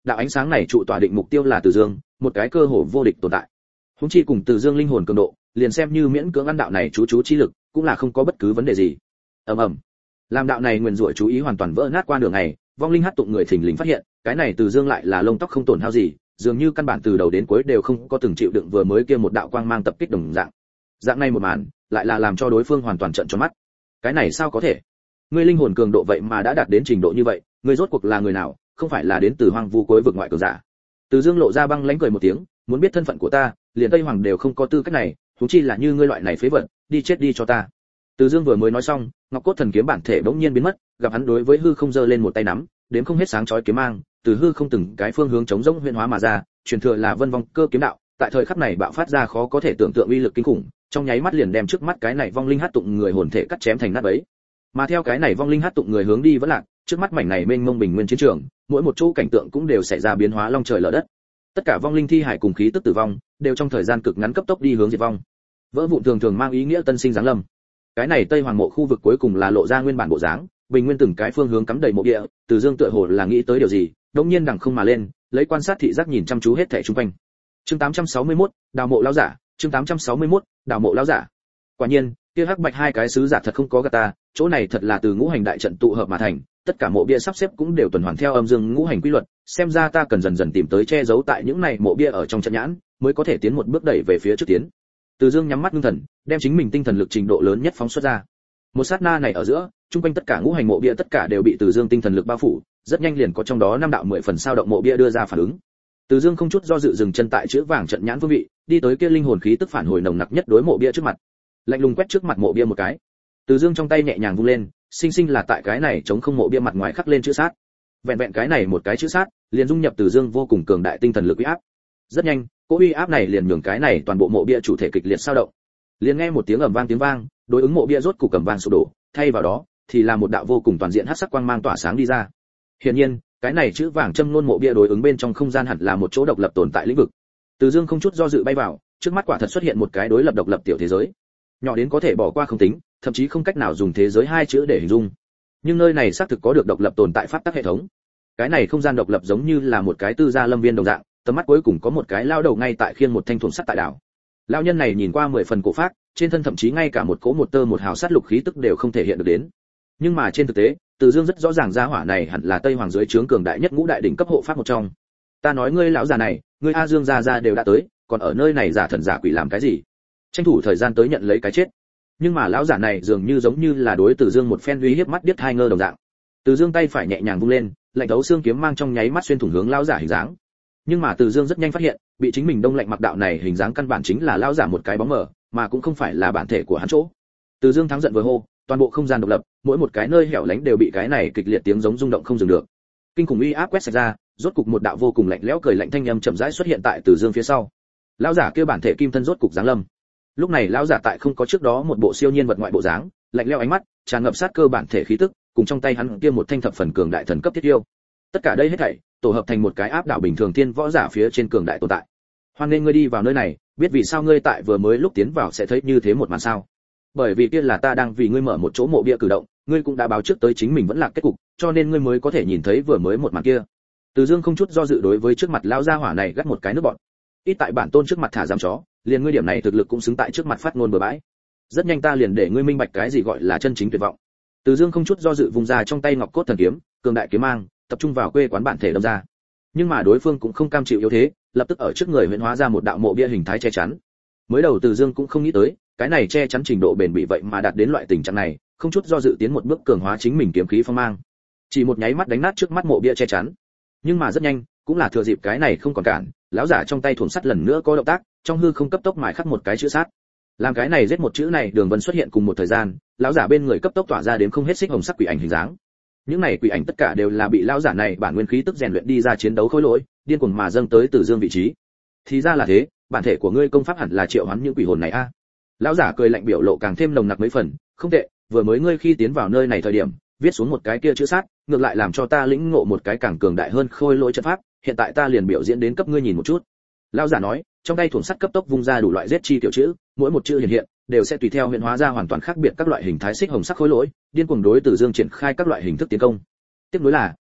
đạo ánh sáng này trụ tỏa định mục tiêu là Từ Dương, một cái cơ hồ vô địch tồn tại. Huống chi cùng Từ Dương linh hồn cường độ, liền xem như miễn cưỡng ăn đạo này chú chi lực, cũng là không có bất cứ vấn đề gì. Ầm ầm. Làm đạo này nguyền rủa chú ý hoàn toàn vỡ nát qua đường này, vong linh hát tụng người thình lình phát hiện, cái này Từ Dương lại là lông tóc không tổn hao gì, dường như căn bản từ đầu đến cuối đều không có từng chịu đựng vừa mới kia một đạo quang mang tập kích đồng dạng. Dạng này một màn, lại là làm cho đối phương hoàn toàn trợn tròn mắt. Cái này sao có thể? Ngươi linh hồn cường độ vậy mà đã đạt đến trình độ như vậy, ngươi rốt cuộc là người nào, không phải là đến từ hoang vu cuối vực ngoại cường giả. Từ Dương lộ ra băng lãnh cười một tiếng, muốn biết thân phận của ta, liền Tây Hoàng đều không có tư cách này, huống chi là như ngươi loại này phế vật, đi chết đi cho ta. Từ Dương vừa mới nói xong, Ngọc Cốt Thần kiếm bản thể bỗng nhiên biến mất, gặp hắn đối với hư không giơ lên một tay nắm, đến không hết sáng chói kiếm mang, từ hư không từng cái phương hướng chống rỗng huyễn hóa mà ra, truyền thừa là Vân Vong Cơ kiếm đạo, tại thời khắc này bạo phát ra khó có thể tưởng tượng uy lực kinh khủng, trong nháy mắt liền đem trước mắt cái này vong linh hát tụng người hồn thể cắt chém thành nát bấy. Mà theo cái này vong linh hát tụng người hướng đi vẫn lạc, trước mắt mảnh này mênh mông bình nguyên chiến trường, mỗi một chỗ cảnh tượng cũng đều xảy ra biến hóa long trời lở đất. Tất cả vong linh thi hải cùng khí tức tử vong, đều trong thời gian cực ngắn cấp tốc đi hướng diệt vong. Vỡ vụn thường thường mang ý nghĩa tân sinh giáng lâm. Cái này Tây Hoàng mộ khu vực cuối cùng là lộ ra nguyên bản bộ dáng, bình nguyên từng cái phương hướng cắm đầy mộ địa, Từ Dương tựa hồ là nghĩ tới điều gì, đột nhiên đằng không mà lên, lấy quan sát thị giác nhìn chăm chú hết thảy xung quanh. Chương 861, đào mộ lão giả, chương 861, đào mộ lão giả. Quả nhiên, kia hắc bạch hai cái sứ giả thật không có gạt ta, chỗ này thật là từ ngũ hành đại trận tụ hợp mà thành, tất cả mộ bia sắp xếp cũng đều tuần hoàn theo âm dương ngũ hành quy luật, xem ra ta cần dần dần tìm tới che giấu tại những này mộ bia ở trong trận nhãn, mới có thể tiến một bước đẩy về phía trước tiến. Từ Dương nhắm mắt ngưng thần, đem chính mình tinh thần lực trình độ lớn nhất phóng xuất ra. Một sát na này ở giữa, trung quanh tất cả ngũ hành mộ bia tất cả đều bị Từ Dương tinh thần lực bao phủ, rất nhanh liền có trong đó năm đạo 10 phần sao động mộ bia đưa ra phản ứng. Từ Dương không chút do dự dừng chân tại chữ vàng trận nhãn phương vị, đi tới kia linh hồn khí tức phản hồi nồng nặc nhất đối mộ bia trước mặt. Lạnh lùng quét trước mặt mộ bia một cái. Từ Dương trong tay nhẹ nhàng vung lên, sinh sinh là tại cái này chống không mộ bia mặt ngoài khắc lên chữ sát. Vẹn vẹn cái này một cái chữ sát, liền dung nhập Từ Dương vô cùng cường đại tinh thần lực uy áp. Rất nhanh, cỗ uy áp này liền nhường cái này toàn bộ mộ bia chủ thể kịch liệt dao động. Liền nghe một tiếng ầm vang tiếng vang, đối ứng mộ bia rốt cục cầm vang sụp đổ, thay vào đó thì là một đạo vô cùng toàn diện hắc sắc quang mang tỏa sáng đi ra. Hiển nhiên, cái này chữ vàng châm nôn mộ bia đối ứng bên trong không gian hẳn là một chỗ độc lập tồn tại lĩnh vực. Từ Dương không chút do dự bay vào, trước mắt quả thật xuất hiện một cái đối lập độc lập tiểu thế giới. Nhỏ đến có thể bỏ qua không tính, thậm chí không cách nào dùng thế giới hai chữ để hình dung. Nhưng nơi này xác thực có được độc lập tồn tại pháp tắc hệ thống. Cái này không gian độc lập giống như là một cái tư gia lâm viên đồng dạng, tầm mắt cuối cùng có một cái lao đầu ngay tại khiêng một thanh thuồng sắt tại đảo. Lão nhân này nhìn qua 10 phần cổ phác, trên thân thậm chí ngay cả một cỗ một tơ một hào sát lục khí tức đều không thể hiện được đến. Nhưng mà trên thực tế, Từ Dương rất rõ ràng gia hỏa này hẳn là Tây Hoàng dưới trướng cường đại nhất ngũ đại đỉnh cấp hộ pháp một trong. Ta nói ngươi lão già này, ngươi A Dương gia đều đã tới, còn ở nơi này giả thần giả quỷ làm cái gì? Tranh thủ thời gian tới nhận lấy cái chết. Nhưng mà lão giả này dường như giống như là đối Từ Dương một phen uy hiếp mắt điếc hai ngơ đồng dạng. Từ Dương tay phải nhẹ nhàng vung lên, lạnh thấu xương kiếm mang trong nháy mắt xuyên thủng hướng lão giả hình dáng. Nhưng mà Từ Dương rất nhanh phát hiện, bị chính mình đông lạnh mặc đạo này hình dáng căn bản chính là lão giả một cái bóng mờ, mà cũng không phải là bản thể của hắn chỗ. Từ Dương thắng giận vừa hô, toàn bộ không gian độc lập, mỗi một cái nơi hẻo lánh đều bị cái này kịch liệt tiếng giống rung động không dừng được. Kinh khủng uy áp quét sạch ra, rốt cục một đạo vô cùng lạnh lẽo cười lạnh thanh âm chậm rãi xuất hiện tại Từ Dương phía sau. Lão giả kia bản thể kim thân rốt cục giáng lâm. Lúc này lão giả tại không có trước đó một bộ siêu nhiên vật ngoại bộ dáng, lạnh lẽo ánh mắt, tràn ngập sát cơ bản thể khí tức, cùng trong tay hắn kia một thanh thập phần cường đại thần cấp thiết yêu. Tất cả đây hết thảy tổ hợp thành một cái áp đảo bình thường thiên võ giả phía trên cường đại tồn tại. Hoan nên ngươi đi vào nơi này, biết vì sao ngươi tại vừa mới lúc tiến vào sẽ thấy như thế một màn sao? Bởi vì kia là ta đang vì ngươi mở một chỗ mộ bia cử động, ngươi cũng đã báo trước tới chính mình vẫn là kết cục, cho nên ngươi mới có thể nhìn thấy vừa mới một màn kia. Từ Dương không chút do dự đối với trước mặt lão gia hỏa này gắt một cái nước bọt. Ít tại bản tôn trước mặt thả giam chó, liền ngươi điểm này thực lực cũng xứng tại trước mặt phát ngôn bừa bãi. Rất nhanh ta liền để ngươi minh bạch cái gì gọi là chân chính tuyệt vọng. Từ Dương không chút do dự vùng ra trong tay Ngọc Cốt Thần kiếm, cường đại kiếm mang, tập trung vào quê quán bản thể đâm ra. Nhưng mà đối phương cũng không cam chịu yếu thế, lập tức ở trước người huyễn hóa ra một đạo mộ bia hình thái che chắn. Mới đầu Từ Dương cũng không nghĩ tới, cái này che chắn trình độ bền bỉ vậy mà đạt đến loại tình trạng này, không chút do dự tiến một bước cường hóa chính mình kiếm khí phong mang. Chỉ một nháy mắt đánh nát trước mắt mộ bia che chắn. Nhưng mà rất nhanh, cũng là thừa dịp cái này không còn cản, lão giả trong tay thuồng sắt lần nữa có động tác, trong hư không cấp tốc mài khắc một cái chữ sát. Làm cái này giết một chữ này đường vân xuất hiện cùng một thời gian, lão giả bên người cấp tốc tỏa ra đến không hết xích hồng sắc quỷ ảnh hình dáng. Những này quỷ ảnh tất cả đều là bị lão giả này bản nguyên khí tức rèn luyện đi ra chiến đấu khối lỗi, điên cuồng mà dâng tới Từ Dương vị trí. Thì ra là thế, bản thể của ngươi công pháp hẳn là triệu hoán những quỷ hồn này a. Lão giả cười lạnh biểu lộ càng thêm nồng nặc mấy phần, không tệ, vừa mới ngươi khi tiến vào nơi này thời điểm, viết xuống một cái kia chữ sát, ngược lại làm cho ta lĩnh ngộ một cái càng cường đại hơn khôi lỗi trận pháp, hiện tại ta liền biểu diễn đến cấp ngươi nhìn một chút. Lão giả nói, trong tay thuồng sắt cấp tốc vung ra đủ loại giết chi tiểu chữ, mỗi một chữ hiện đều sẽ tùy theo hiện hóa ra hoàn toàn khác biệt các loại hình thái xích hồng sắc khối lỗi, điên cuồng đối Từ Dương triển khai các loại hình thức tiến công. Tiếp nối là,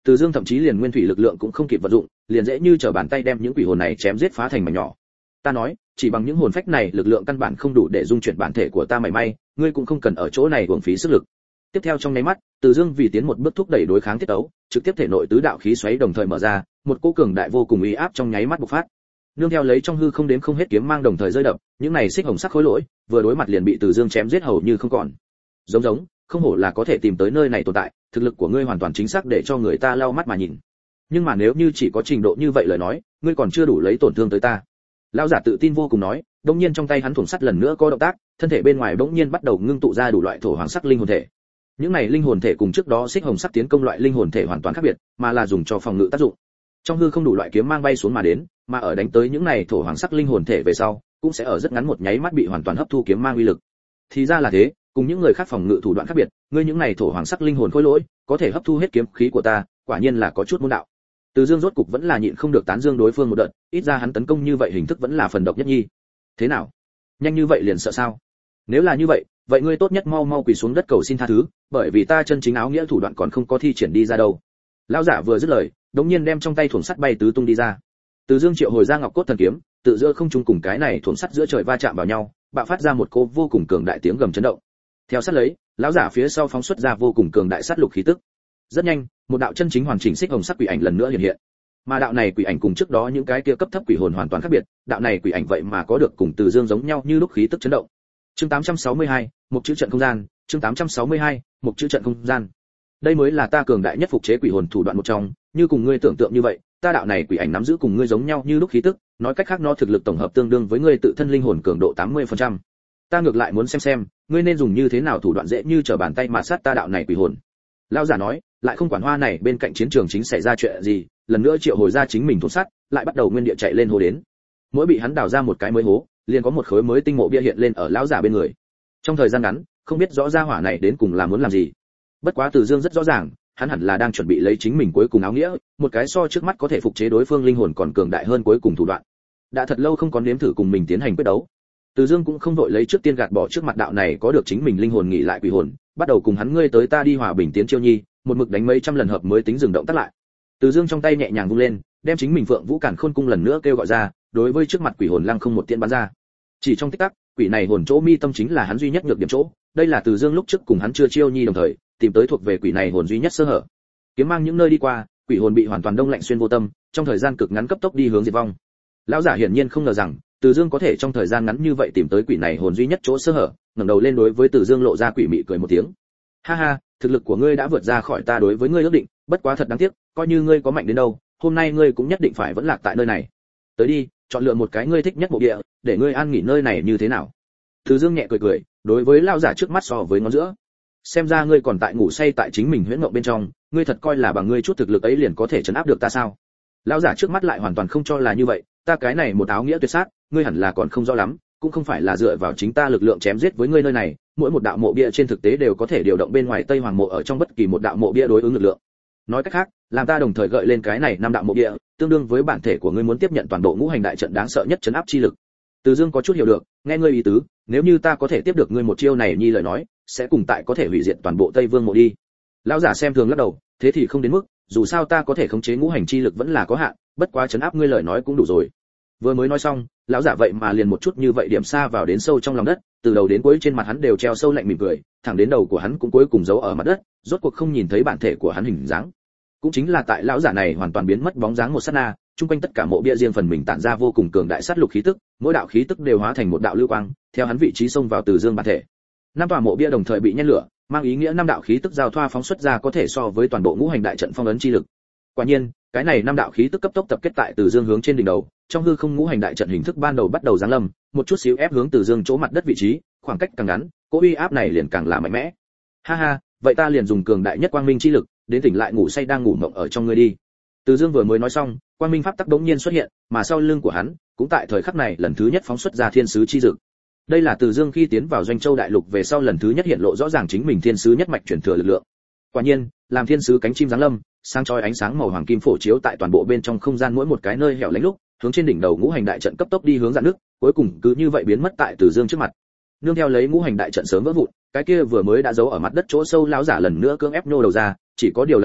Từ Dương thậm chí liền nguyên thủy lực lượng cũng không kịp vận dụng, liền dễ như trở bàn tay đem những quỷ hồn này chém giết phá thành mảnh nhỏ. Ta nói, chỉ bằng những hồn phách này lực lượng căn bản không đủ để dung chuyển bản thể của ta mảy may, ngươi cũng không cần ở chỗ này uổng phí sức lực. Tiếp theo trong nháy mắt, Từ Dương vì tiến một bước thúc đẩy đối kháng tiết tấu, trực tiếp thể nội tứ đạo khí xoáy đồng thời mở ra, một cỗ cường đại vô cùng uy áp trong nháy mắt bộc phát. Nương theo lấy trong hư không đếm không hết kiếm mang đồng thời rơi đập, những này xích hồng sắc khối lỗi, vừa đối mặt liền bị Từ Dương chém giết hầu như không còn. Giống, không hổ là có thể tìm tới nơi này tồn tại, thực lực của ngươi hoàn toàn chính xác để cho người ta lau mắt mà nhìn. Nhưng mà nếu như chỉ có trình độ như vậy lời nói, ngươi còn chưa đủ lấy tổn thương tới ta. Lão giả tự tin vô cùng nói, đột nhiên trong tay hắn thuồng sắt lần nữa có động tác, thân thể bên ngoài bỗng nhiên bắt đầu ngưng tụ ra đủ loại thổ hoàng sắc linh hồn thể. Những này linh hồn thể cùng trước đó xích hồng sắc tiến công loại linh hồn thể hoàn toàn khác biệt, mà là dùng cho phòng ngự tác dụng. Trong hư không đủ loại kiếm mang bay xuống mà đến, mà ở đánh tới những này thổ hoàng sắc linh hồn thể về sau, cũng sẽ ở rất ngắn một nháy mắt bị hoàn toàn hấp thu kiếm mang uy lực. Thì ra là thế, cùng những người khác phòng ngự thủ đoạn khác biệt, ngươi những này thổ hoàng sắc linh hồn khối lỗi, có thể hấp thu hết kiếm khí của ta, quả nhiên là có chút môn đạo. Từ Dương rốt cục vẫn là nhịn không được tán dương đối phương một đợt, ít ra hắn tấn công như vậy hình thức vẫn là phần độc nhất nhi. Thế nào? Nhanh như vậy liền sợ sao? Nếu là như vậy, vậy ngươi tốt nhất mau quỳ xuống đất cầu xin tha thứ, bởi vì ta chân chính áo nghĩa thủ đoạn còn không có thi triển đi ra đâu. Lão giả vừa dứt lời, đống nhiên đem trong tay thuồng sắt bay tứ tung đi ra. Từ Dương triệu hồi ra ngọc cốt thần kiếm, tự giữa không trung cùng cái này thuồng sắt giữa trời va chạm vào nhau, bạo phát ra một cỗ vô cùng cường đại tiếng gầm chấn động. Theo sát lấy, lão giả phía sau phóng xuất ra vô cùng cường đại sát lục khí tức. Rất nhanh, một đạo chân chính hoàn chỉnh xích hồng sắc quỷ ảnh lần nữa hiện hiện. Mà đạo này quỷ ảnh cùng trước đó những cái kia cấp thấp quỷ hồn hoàn toàn khác biệt, đạo này quỷ ảnh vậy mà có được cùng Từ Dương giống nhau như lúc khí tức chấn động. Chương 862, một chữ trận không gian, chương 862, một chữ trận không gian. Đây mới là ta cường đại nhất phục chế quỷ hồn thủ đoạn một trong, như cùng ngươi tưởng tượng như vậy, ta đạo này quỷ ảnh nắm giữ cùng ngươi giống nhau như lúc khí tức, nói cách khác nó thực lực tổng hợp tương đương với ngươi tự thân linh hồn cường độ 80%. Ta ngược lại muốn xem, ngươi nên dùng như thế nào thủ đoạn dễ như trở bàn tay mà sát ta đạo này quỷ hồn. Lão giả nói, lại không quản hoa này bên cạnh chiến trường chính xảy ra chuyện gì, lần nữa triệu hồi ra chính mình thổ sát, lại bắt đầu nguyên địa chạy lên hố đến. Mỗi bị hắn đào ra một cái mới hố, liền có một khối mới tinh mộ bia hiện lên ở lão giả bên người. Trong thời gian ngắn, không biết rõ ra hỏa này đến cùng là muốn làm gì. Bất quá Từ Dương rất rõ ràng, hắn hẳn là đang chuẩn bị lấy chính mình cuối cùng áo nghĩa, một cái so trước mắt có thể phục chế đối phương linh hồn còn cường đại hơn cuối cùng thủ đoạn. Đã thật lâu không có nếm thử cùng mình tiến hành quyết đấu. Từ Dương cũng không vội lấy trước tiên gạt bỏ trước mặt đạo này có được chính mình linh hồn nghỉ lại quỷ hồn, bắt đầu cùng hắn ngươi tới ta đi hòa bình tiến chiêu nhi, một mực đánh mấy trăm lần hợp mới tính dừng động tác lại. Từ Dương trong tay nhẹ nhàng vung lên, đem chính mình Phượng Vũ Cản Khôn cung lần nữa kêu gọi ra, đối với trước mặt quỷ hồn lăng không một tiễn bắn ra. Chỉ trong tích tắc, quỷ này hồn chỗ mi tâm chính là hắn duy nhất nhược điểm chỗ, đây là Từ Dương lúc trước cùng hắn chưa chiêu nhi đồng thời, tìm tới thuộc về quỷ này hồn duy nhất sơ hở. Kiếm mang những nơi đi qua, quỷ hồn bị hoàn toàn đông lạnh xuyên vô tâm, trong thời gian cực ngắn cấp tốc đi hướng diệt vong. Lão giả hiển nhiên không ngờ rằng, Từ Dương có thể trong thời gian ngắn như vậy tìm tới quỷ này hồn duy nhất chỗ sơ hở, ngẩng đầu lên đối với Từ Dương lộ ra quỷ mị cười một tiếng. Ha ha, thực lực của ngươi đã vượt ra khỏi ta đối với ngươi ước định, bất quá thật đáng tiếc, coi như ngươi có mạnh đến đâu, hôm nay ngươi cũng nhất định phải vẫn lạc tại nơi này. Tới đi, chọn lựa một cái ngươi thích nhất mộ địa, để ngươi an nghỉ nơi này như thế nào? Từ Dương nhẹ cười, đối với lão giả trước mắt so với ngón giữa. Xem ra ngươi còn tại ngủ say tại chính mình huyễn ngộng bên trong, ngươi thật coi là bằng ngươi chút thực lực ấy liền có thể trấn áp được ta sao? Lão giả trước mắt lại hoàn toàn không cho là như vậy, ta cái này một áo nghĩa tuyệt sát, ngươi hẳn là còn không rõ lắm, cũng không phải là dựa vào chính ta lực lượng chém giết với ngươi nơi này, mỗi một đạo mộ bia trên thực tế đều có thể điều động bên ngoài Tây Hoàng mộ ở trong bất kỳ một đạo mộ bia đối ứng lực lượng. Nói cách khác, làm ta đồng thời gợi lên cái này năm đạo mộ bia, tương đương với bản thể của ngươi muốn tiếp nhận toàn bộ ngũ hành đại trận đáng sợ nhất trấn áp chi lực. Từ Dương có chút hiểu được, nghe ngươi ý tứ, nếu như ta có thể tiếp được ngươi một chiêu này nhi lời nói, sẽ cùng tại có thể hủy diệt toàn bộ Tây Vương mộ đi. Lão giả xem thường lắc đầu, thế thì không đến mức, dù sao ta có thể khống chế ngũ hành chi lực vẫn là có hạn, bất quá trấn áp ngươi lời nói cũng đủ rồi. Vừa mới nói xong, lão giả vậy mà liền một chút như vậy điểm xa vào đến sâu trong lòng đất, từ đầu đến cuối trên mặt hắn đều treo sâu lạnh mỉm cười, thẳng đến đầu của hắn cũng cuối cùng giấu ở mặt đất, rốt cuộc không nhìn thấy bản thể của hắn hình dáng. Cũng chính là tại lão giả này hoàn toàn biến mất bóng dáng một sát na, chung quanh tất cả mộ bia riêng phần mình tản ra vô cùng cường đại sát lục khí tức, mỗi đạo khí tức đều hóa thành một đạo lưu quang, theo hắn vị trí xông vào Từ Dương bản thể. Năm tòa mộ bia đồng thời bị nhen lửa, mang ý nghĩa năm đạo khí tức giao thoa phóng xuất ra có thể so với toàn bộ ngũ hành đại trận phong ấn chi lực. Quả nhiên, cái này năm đạo khí tức cấp tốc tập kết tại Từ Dương hướng trên đỉnh đầu, trong hư không ngũ hành đại trận hình thức ban đầu bắt đầu giáng lâm, một chút xíu ép hướng Từ Dương chỗ mặt đất vị trí, khoảng cách càng ngắn, cỗ uy áp này liền càng là mạnh mẽ. Ha ha, vậy ta liền dùng cường đại nhất quang minh chi lực, đến tỉnh lại ngủ say đang ngủ mộng ở trong ngươi đi. Từ Dương vừa mới nói xong, quang minh pháp tắc đống nhiên xuất hiện, mà sau lưng của hắn, cũng tại thời khắc này lần thứ nhất phóng xuất ra thiên sứ chi dực. Đây là Từ Dương khi tiến vào Doanh Châu đại lục về sau lần thứ nhất hiện lộ rõ ràng chính mình thiên sứ nhất mạch truyền thừa lực lượng. Quả nhiên, làm thiên sứ cánh chim giáng lâm, sáng chói ánh sáng màu hoàng kim phổ chiếu tại toàn bộ bên trong không gian mỗi một cái nơi hẻo lánh lúc, hướng trên đỉnh đầu ngũ hành đại trận cấp tốc đi hướng dạn nước, cuối cùng cứ như vậy biến mất tại Từ Dương trước mặt. Nương theo lấy ngũ hành đại trận sớm vỡ vụn, cái kia vừa mới đã giấu ở mặt đất chỗ sâu lão giả lần nữa cưỡng ép nhô đầu ra, chỉ có điều lần này,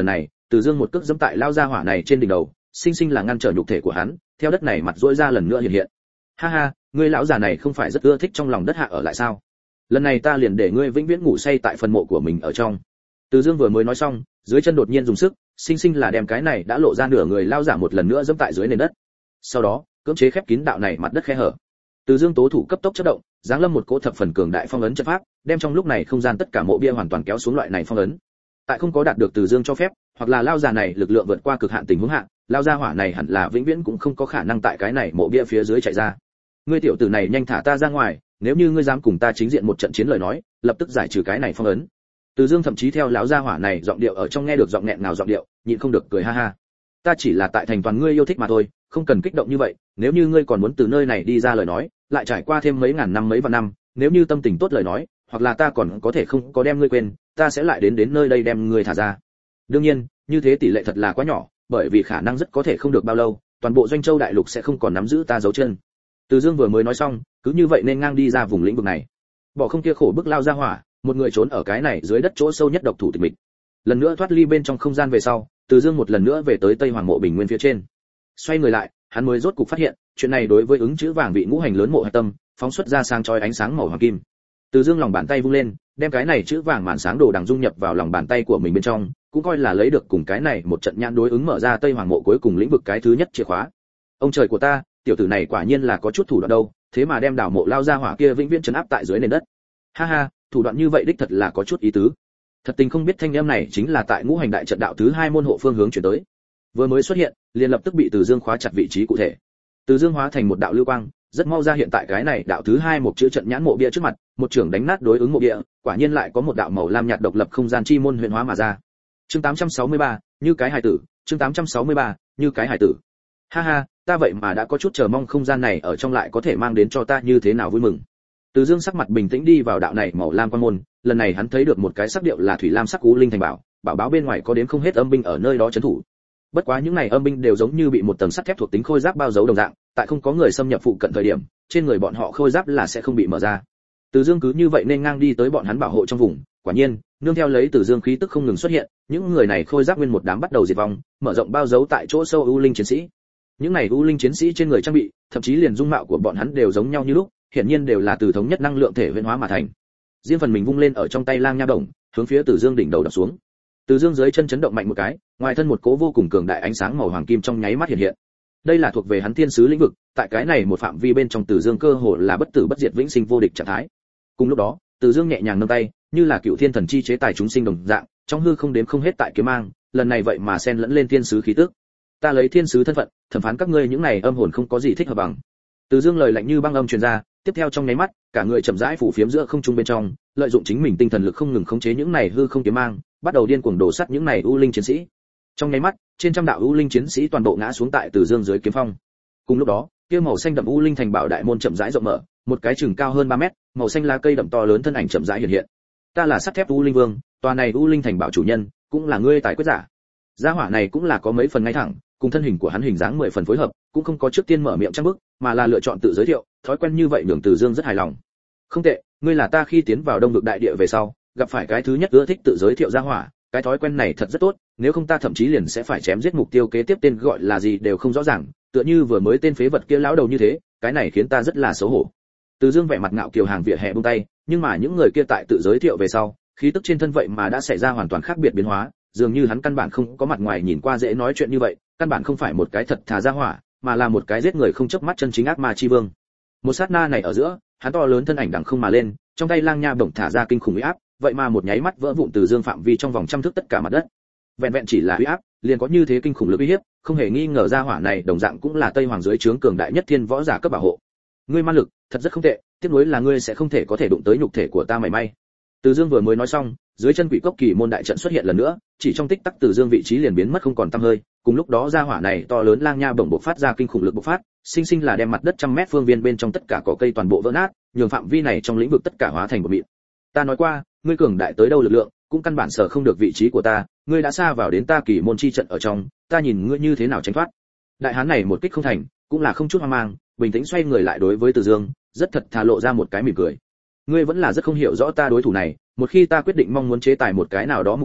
Từ Dương một cước giẫm tại lao ra hỏa này trên đỉnh đầu, sinh sinh là ngăn trở nhục thể của hắn, theo đất này mặt rũa ra lần nữa hiện hiện. Ha ha, ngươi lão già này không phải rất ưa thích trong lòng đất hạ ở lại sao? Lần này ta liền để ngươi vĩnh viễn ngủ say tại phần mộ của mình ở trong. Từ Dương vừa mới nói xong, dưới chân đột nhiên dùng sức, sinh sinh là đem cái này đã lộ ra nửa người lao giả một lần nữa giẫm tại dưới nền đất. Sau đó, cưỡng chế khép kín đạo này mặt đất khe hở. Từ Dương tố thủ cấp tốc chớp động, giáng lâm một cỗ thập phần cường đại phong ấn trận pháp, đem trong lúc này không gian tất cả mộ bia hoàn toàn kéo xuống loại này phong ấn. Tại không có đạt được Từ Dương cho phép, hoặc là lao già này lực lượng vượt qua cực hạn tình huống hạ, lao gia hỏa này hẳn là vĩnh viễn cũng không có khả năng tại cái này mộ bia phía dưới chạy ra. Ngươi tiểu tử này nhanh thả ta ra ngoài, nếu như ngươi dám cùng ta chính diện một trận chiến lời nói, lập tức giải trừ cái này phong ấn. Từ Dương thậm chí theo lão gia hỏa này giọng điệu ở trong nghe được giọng nghẹn ngào giọng điệu, nhịn không được cười ha ha. Ta chỉ là tại thành toàn ngươi yêu thích mà thôi, không cần kích động như vậy, nếu như ngươi còn muốn từ nơi này đi ra lời nói, lại trải qua thêm mấy ngàn năm mấy vạn năm, nếu như tâm tình tốt lời nói, hoặc là ta còn có thể không có đem ngươi quên, ta sẽ lại đến nơi đây đem ngươi thả ra. Đương nhiên, như thế tỷ lệ thật là quá nhỏ, bởi vì khả năng rất có thể không được bao lâu, toàn bộ Doanh Châu đại lục sẽ không còn nắm giữ ta dấu chân. Từ Dương vừa mới nói xong, cứ như vậy nên ngang đi ra vùng lĩnh vực này. Bỏ không kia khổ bức lao ra hỏa, một người trốn ở cái này dưới đất chỗ sâu nhất độc thủ tịch mịch. Lần nữa thoát ly bên trong không gian về sau, Từ Dương một lần nữa về tới Tây Hoàng mộ bình nguyên phía trên. Xoay người lại, hắn mới rốt cục phát hiện, chuyện này đối với ứng chữ vàng vị ngũ hành lớn mộ hạch tâm, phóng xuất ra sáng chói ánh sáng màu hoàng kim. Từ Dương lòng bàn tay vung lên, đem cái này chữ vàng màn sáng đồ đằng dung nhập vào lòng bàn tay của mình bên trong, cũng coi là lấy được cùng cái này một trận nhãn đối ứng mở ra Tây Hoàng mộ cuối cùng lĩnh vực cái thứ nhất chìa khóa. Ông trời của ta, tiểu tử này quả nhiên là có chút thủ đoạn đâu, thế mà đem đảo mộ lao ra hỏa kia vĩnh viễn trấn áp tại dưới nền đất. Ha ha, thủ đoạn như vậy đích thật là có chút ý tứ. Thật tình không biết thanh âm này chính là tại ngũ hành đại trận đạo thứ hai môn hộ phương hướng chuyển tới. Vừa mới xuất hiện, liền lập tức bị Từ Dương khóa chặt vị trí cụ thể. Từ Dương hóa thành một đạo lưu quang, rất mau ra hiện tại cái này đạo thứ hai một chữ trận nhãn mộ bia trước mặt, một trường đánh nát đối ứng mộ bia, quả nhiên lại có một đạo màu lam nhạt độc lập không gian chi môn huyền hóa mà ra. Chương 863, như cái hài tử, chương 863, như cái hài tử. Ha ha, ta vậy mà đã có chút chờ mong không gian này ở trong lại có thể mang đến cho ta như thế nào vui mừng. Từ Dương sắc mặt bình tĩnh đi vào đạo này màu lam quan môn, lần này hắn thấy được một cái sắc điệu là thủy lam sắc u linh thành bảo, bảo báo bên ngoài có đến không hết âm binh ở nơi đó trấn thủ. Bất quá những này âm binh đều giống như bị một tầng sắt thép thuộc tính khôi giáp bao giấu đồng dạng, tại không có người xâm nhập phụ cận thời điểm, trên người bọn họ khôi giáp là sẽ không bị mở ra. Từ Dương cứ như vậy nên ngang đi tới bọn hắn bảo hộ trong vùng, quả nhiên, nương theo lấy Từ Dương khí tức không ngừng xuất hiện, những người này khôi giáp nguyên một đám bắt đầu diệt vong, mở rộng bao giấu tại chỗ sâu u linh chiến sĩ. Những này u linh chiến sĩ trên người trang bị, thậm chí liền dung mạo của bọn hắn đều giống nhau như lúc, hiển nhiên đều là từ thống nhất năng lượng thể huyễn hóa mà thành. Riêng phần mình vung lên ở trong tay lang nha đồng, hướng phía Từ Dương đỉnh đầu đập xuống. Từ Dương dưới chân chấn động mạnh một cái, ngoài thân một cỗ vô cùng cường đại ánh sáng màu hoàng kim trong nháy mắt hiện hiện. Đây là thuộc về hắn thiên sứ lĩnh vực, tại cái này một phạm vi bên trong Từ Dương cơ hồ là bất tử bất diệt vĩnh sinh vô địch trạng thái. Cùng lúc đó, Từ Dương nhẹ nhàng nâng tay, như là cựu thiên thần chi chế tài chúng sinh đồng dạng, trong hư không đếm không hết tại kiếm mang, lần này vậy mà xen lẫn lên thiên sứ khí tức. Ta lấy thiên sứ thân phận, thẩm phán các ngươi những này âm hồn không có gì thích hợp bằng. Từ Dương lời lạnh như băng âm truyền ra, tiếp theo trong nháy mắt, cả người chậm rãi phủ phiếm giữa không trung bên trong, lợi dụng chính mình tinh thần lực không ngừng khống chế những này hư không kiếm mang, bắt đầu điên cuồng đổ sắt những này u linh chiến sĩ. Trong nháy mắt, trên trăm đạo u linh chiến sĩ toàn bộ ngã xuống tại Từ Dương dưới kiếm phong. Cùng lúc đó, kia màu xanh đậm u linh thành bảo đại môn chậm rãi rộng mở, một cái chừng cao hơn 3 mét, màu xanh lá cây đậm to lớn thân ảnh chậm rãi hiện hiện. Ta là sắt thép u linh vương, tòa này u linh thành bảo chủ nhân, cũng là ngươi tài quyết giả. Gia hỏa này cũng là có mấy phần ngay thẳng, cùng thân hình của hắn hình dáng 10 phần phối hợp, cũng không có trước tiên mở miệng trăng bức, mà là lựa chọn tự giới thiệu, thói quen như vậy nhường Từ Dương rất hài lòng. Không tệ, ngươi là ta khi tiến vào Đông Vực đại địa về sau, gặp phải cái thứ nhất ưa thích tự giới thiệu gia hỏa, cái thói quen này thật rất tốt, nếu không ta thậm chí liền sẽ phải chém giết mục tiêu kế tiếp tên gọi là gì đều không rõ ràng, tựa như vừa mới tên phế vật kia lão đầu như thế, cái này khiến ta rất là xấu hổ. Từ Dương vẻ mặt ngạo kiều hàng vỉa hè buông tay, nhưng mà những người kia tại tự giới thiệu về sau, khí tức trên thân vậy mà đã xảy ra hoàn toàn khác biệt biến hóa, dường như hắn căn bản không có mặt ngoài nhìn qua dễ nói chuyện như vậy, căn bản không phải một cái thật thà gia hỏa, mà là một cái giết người không chớp mắt chân chính ác ma chi vương. Một sát na này ở giữa, hắn to lớn thân ảnh đằng không mà lên, trong tay lang nha bổng thả ra kinh khủng uy áp, vậy mà một nháy mắt vỡ vụn Từ Dương phạm vi trong vòng trăm thước tất cả mặt đất. Vẹn vẹn chỉ là uy áp, liền có như thế kinh khủng lực uy hiếp, không hề nghi ngờ gia hỏa này đồng dạng cũng là Tây Hoàng dưới trướng cường đại nhất thiên võ giả cấp bảo hộ. Ngươi man lực, thật rất không tệ, tiếc nuối là ngươi sẽ không thể có thể đụng tới nhục thể của ta mảy may. Từ Dương vừa mới nói xong, dưới chân Quỷ Cốc Kỳ môn đại trận xuất hiện lần nữa, chỉ trong tích tắc Từ Dương vị trí liền biến mất không còn tăm hơi, cùng lúc đó gia hỏa này to lớn lang nha bổng bộc phát ra kinh khủng lực bộc phát, sinh sinh là đem mặt đất trăm mét phương viên bên trong tất cả cỏ cây toàn bộ vỡ nát, nhường phạm vi này trong lĩnh vực tất cả hóa thành một mịn. Ta nói qua, ngươi cường đại tới đâu lực lượng, cũng căn bản sở không được vị trí của ta, ngươi đã xa vào đến ta Kỳ môn chi trận ở trong, ta nhìn ngươi như thế nào tránh thoát. Đại hán này một kích không thành, cũng là không chút hoang mang, bình tĩnh xoay người lại đối với Từ Dương, rất thật thà lộ ra một cái mỉm cười. Ngươi vẫn là rất không hiểu rõ ta đối thủ này, một khi ta quyết định mong muốn chế tài một cái nào đó mục tiêu,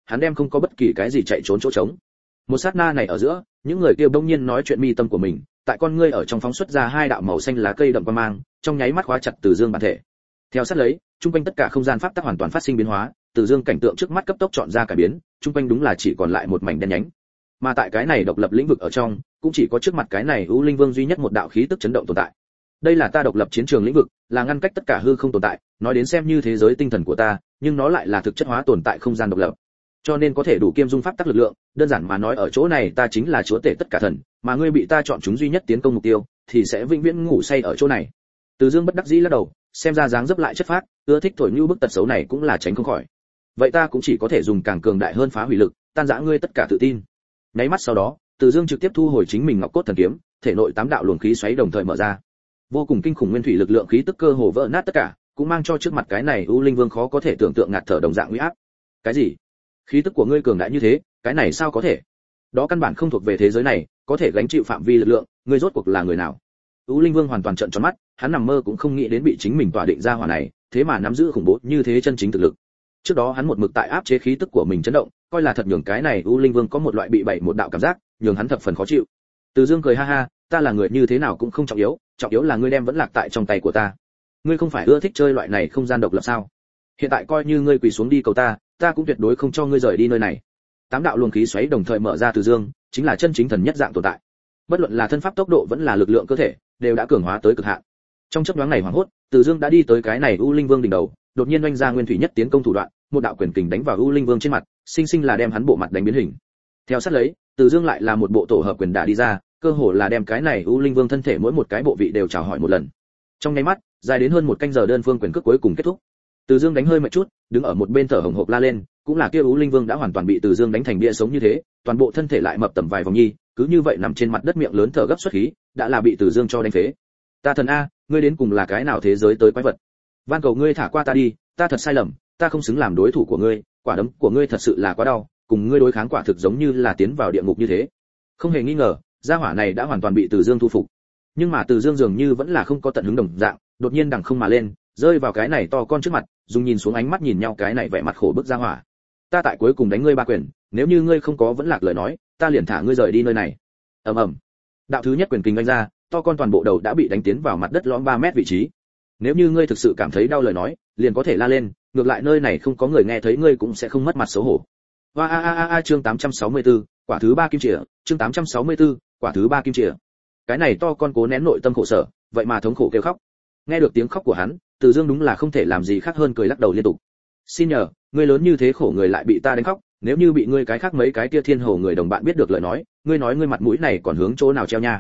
hắn đem không có bất kỳ cái gì chạy trốn chỗ trống. Một sát na này ở giữa, những người kia bỗng nhiên nói chuyện mi tâm của mình, tại con ngươi ở trong phóng xuất ra hai đạo màu xanh lá cây đậm quang mang, trong nháy mắt khóa chặt Từ Dương bản thể. Theo sát lấy, trung quanh tất cả không gian pháp tắc hoàn toàn phát sinh biến hóa, Từ Dương cảnh tượng trước mắt cấp tốc chọn ra cải biến, trung quanh đúng là chỉ còn lại một mảnh đen nhánh. Mà tại cái này độc lập lĩnh vực ở trong, cũng chỉ có trước mặt cái này U Linh Vương duy nhất một đạo khí tức chấn động tồn tại. Đây là ta độc lập chiến trường lĩnh vực, là ngăn cách tất cả hư không tồn tại, nói đến xem như thế giới tinh thần của ta, nhưng nó lại là thực chất hóa tồn tại không gian độc lập. Cho nên có thể đủ kiêm dung pháp tắc lực lượng, đơn giản mà nói ở chỗ này ta chính là chúa tể tất cả thần, mà ngươi bị ta chọn chúng duy nhất tiến công mục tiêu, thì sẽ vĩnh viễn ngủ say ở chỗ này. Từ Dương bất đắc dĩ lắc đầu, xem ra dáng dấp lại chất phác, ưa thích thổi như bức tật xấu này cũng là tránh không khỏi. Vậy ta cũng chỉ có thể dùng càng cường đại hơn phá hủy lực, tan rã ngươi tất cả tự tin. Nháy mắt sau đó, Từ Dương trực tiếp thu hồi chính mình ngọc cốt thần kiếm, thể nội 8 đạo luồng khí xoáy đồng thời mở ra. Vô cùng kinh khủng nguyên thủy lực lượng khí tức cơ hồ vỡ nát tất cả, cũng mang cho trước mặt cái này U Linh Vương khó có thể tưởng tượng ngạt thở đồng dạng uy áp. Cái gì? Khí tức của ngươi cường đại như thế, cái này sao có thể? Đó căn bản không thuộc về thế giới này, có thể gánh chịu phạm vi lực lượng, ngươi rốt cuộc là người nào? U Linh Vương hoàn toàn trợn tròn mắt, hắn nằm mơ cũng không nghĩ đến bị chính mình tỏa định ra hỏa này, thế mà nắm giữ khủng bố như thế chân chính thực lực. Trước đó hắn một mực tại áp chế khí tức của mình chấn động, coi là thật nhường cái này U Linh Vương có một loại bị bậy một đạo cảm giác, nhường hắn thập phần khó chịu. Từ Dương cười ha ha, ta là người như thế nào cũng không trọng yếu là ngươi đem vẫn lạc tại trong tay của ta. Ngươi không phải ưa thích chơi loại này không gian độc lập sao? Hiện tại coi như ngươi quỳ xuống đi cầu ta, ta cũng tuyệt đối không cho ngươi rời đi nơi này. 8 đạo luồng khí xoáy đồng thời mở ra Từ Dương, chính là chân chính thần nhất dạng tồn tại. Bất luận là thân pháp tốc độ vẫn là lực lượng cơ thể, đều đã cường hóa tới cực hạn. Trong chớp nhoáng này hoảng hốt, Từ Dương đã đi tới cái này U Linh Vương đỉnh đầu, đột nhiên oanh ra nguyên thủy nhất tiến công thủ đoạn, một đạo quyền kình đánh vào U Linh Vương trên mặt, sinh sinh là đem hắn bộ mặt đánh biến hình. Theo sát lấy, Từ Dương lại là một bộ tổ hợp quyền đả đi ra, cơ hồ là đem cái này U Linh Vương thân thể mỗi một cái bộ vị đều chào hỏi một lần. Trong nháy mắt, dài đến hơn một canh giờ đơn phương quyền cước cuối cùng kết thúc. Từ Dương đánh hơi mệt chút, đứng ở một bên thở hổn hộc la lên, cũng là kia U Linh Vương đã hoàn toàn bị Từ Dương đánh thành bia sống như thế, toàn bộ thân thể lại mập tầm vài vòng nhi, cứ như vậy nằm trên mặt đất miệng lớn thở gấp xuất khí, đã là bị Từ Dương cho đánh phế. Ta thần a, ngươi đến cùng là cái nào thế giới tới quái vật? Van cầu ngươi thả qua ta đi, ta thật sai lầm, ta không xứng làm đối thủ của ngươi, quả đấm của ngươi thật sự là quá đau, cùng ngươi đối kháng quả thực giống như là tiến vào địa ngục như thế. Không hề nghi ngờ, gia hỏa này đã hoàn toàn bị Từ Dương thu phục. Nhưng mà Từ Dương dường như vẫn là không có tận hứng đồng dạng, đột nhiên đằng không mà lên, rơi vào cái này to con trước mặt, dùng nhìn xuống ánh mắt nhìn nhau cái này vẻ mặt khổ bức gia hỏa. Ta tại cuối cùng đánh ngươi 3 quyền, nếu như ngươi không có vẫn lạc lời nói, ta liền thả ngươi rời đi nơi này. Ầm ầm. Đạo thứ nhất quyền kình đánh ra, to con toàn bộ đầu đã bị đánh tiến vào mặt đất lõm 3 mét vị trí. Nếu như ngươi thực sự cảm thấy đau lời nói, liền có thể la lên, ngược lại nơi này không có người nghe thấy ngươi cũng sẽ không mất mặt xấu hổ. Hoa a chương 864, quả thứ 3 kim chìa, chương 864, quả thứ 3 kim chìa. Cái này to con cố nén nội tâm khổ sở, vậy mà thống khổ kêu khóc. Nghe được tiếng khóc của hắn, Từ Dương đúng là không thể làm gì khác hơn cười lắc đầu liên tục. Xin nhờ, ngươi lớn như thế khổ người lại bị ta đánh khóc, nếu như bị ngươi cái khác mấy cái kia thiên hồ người đồng bạn biết được lời nói, ngươi nói ngươi mặt mũi này còn hướng chỗ nào treo nha.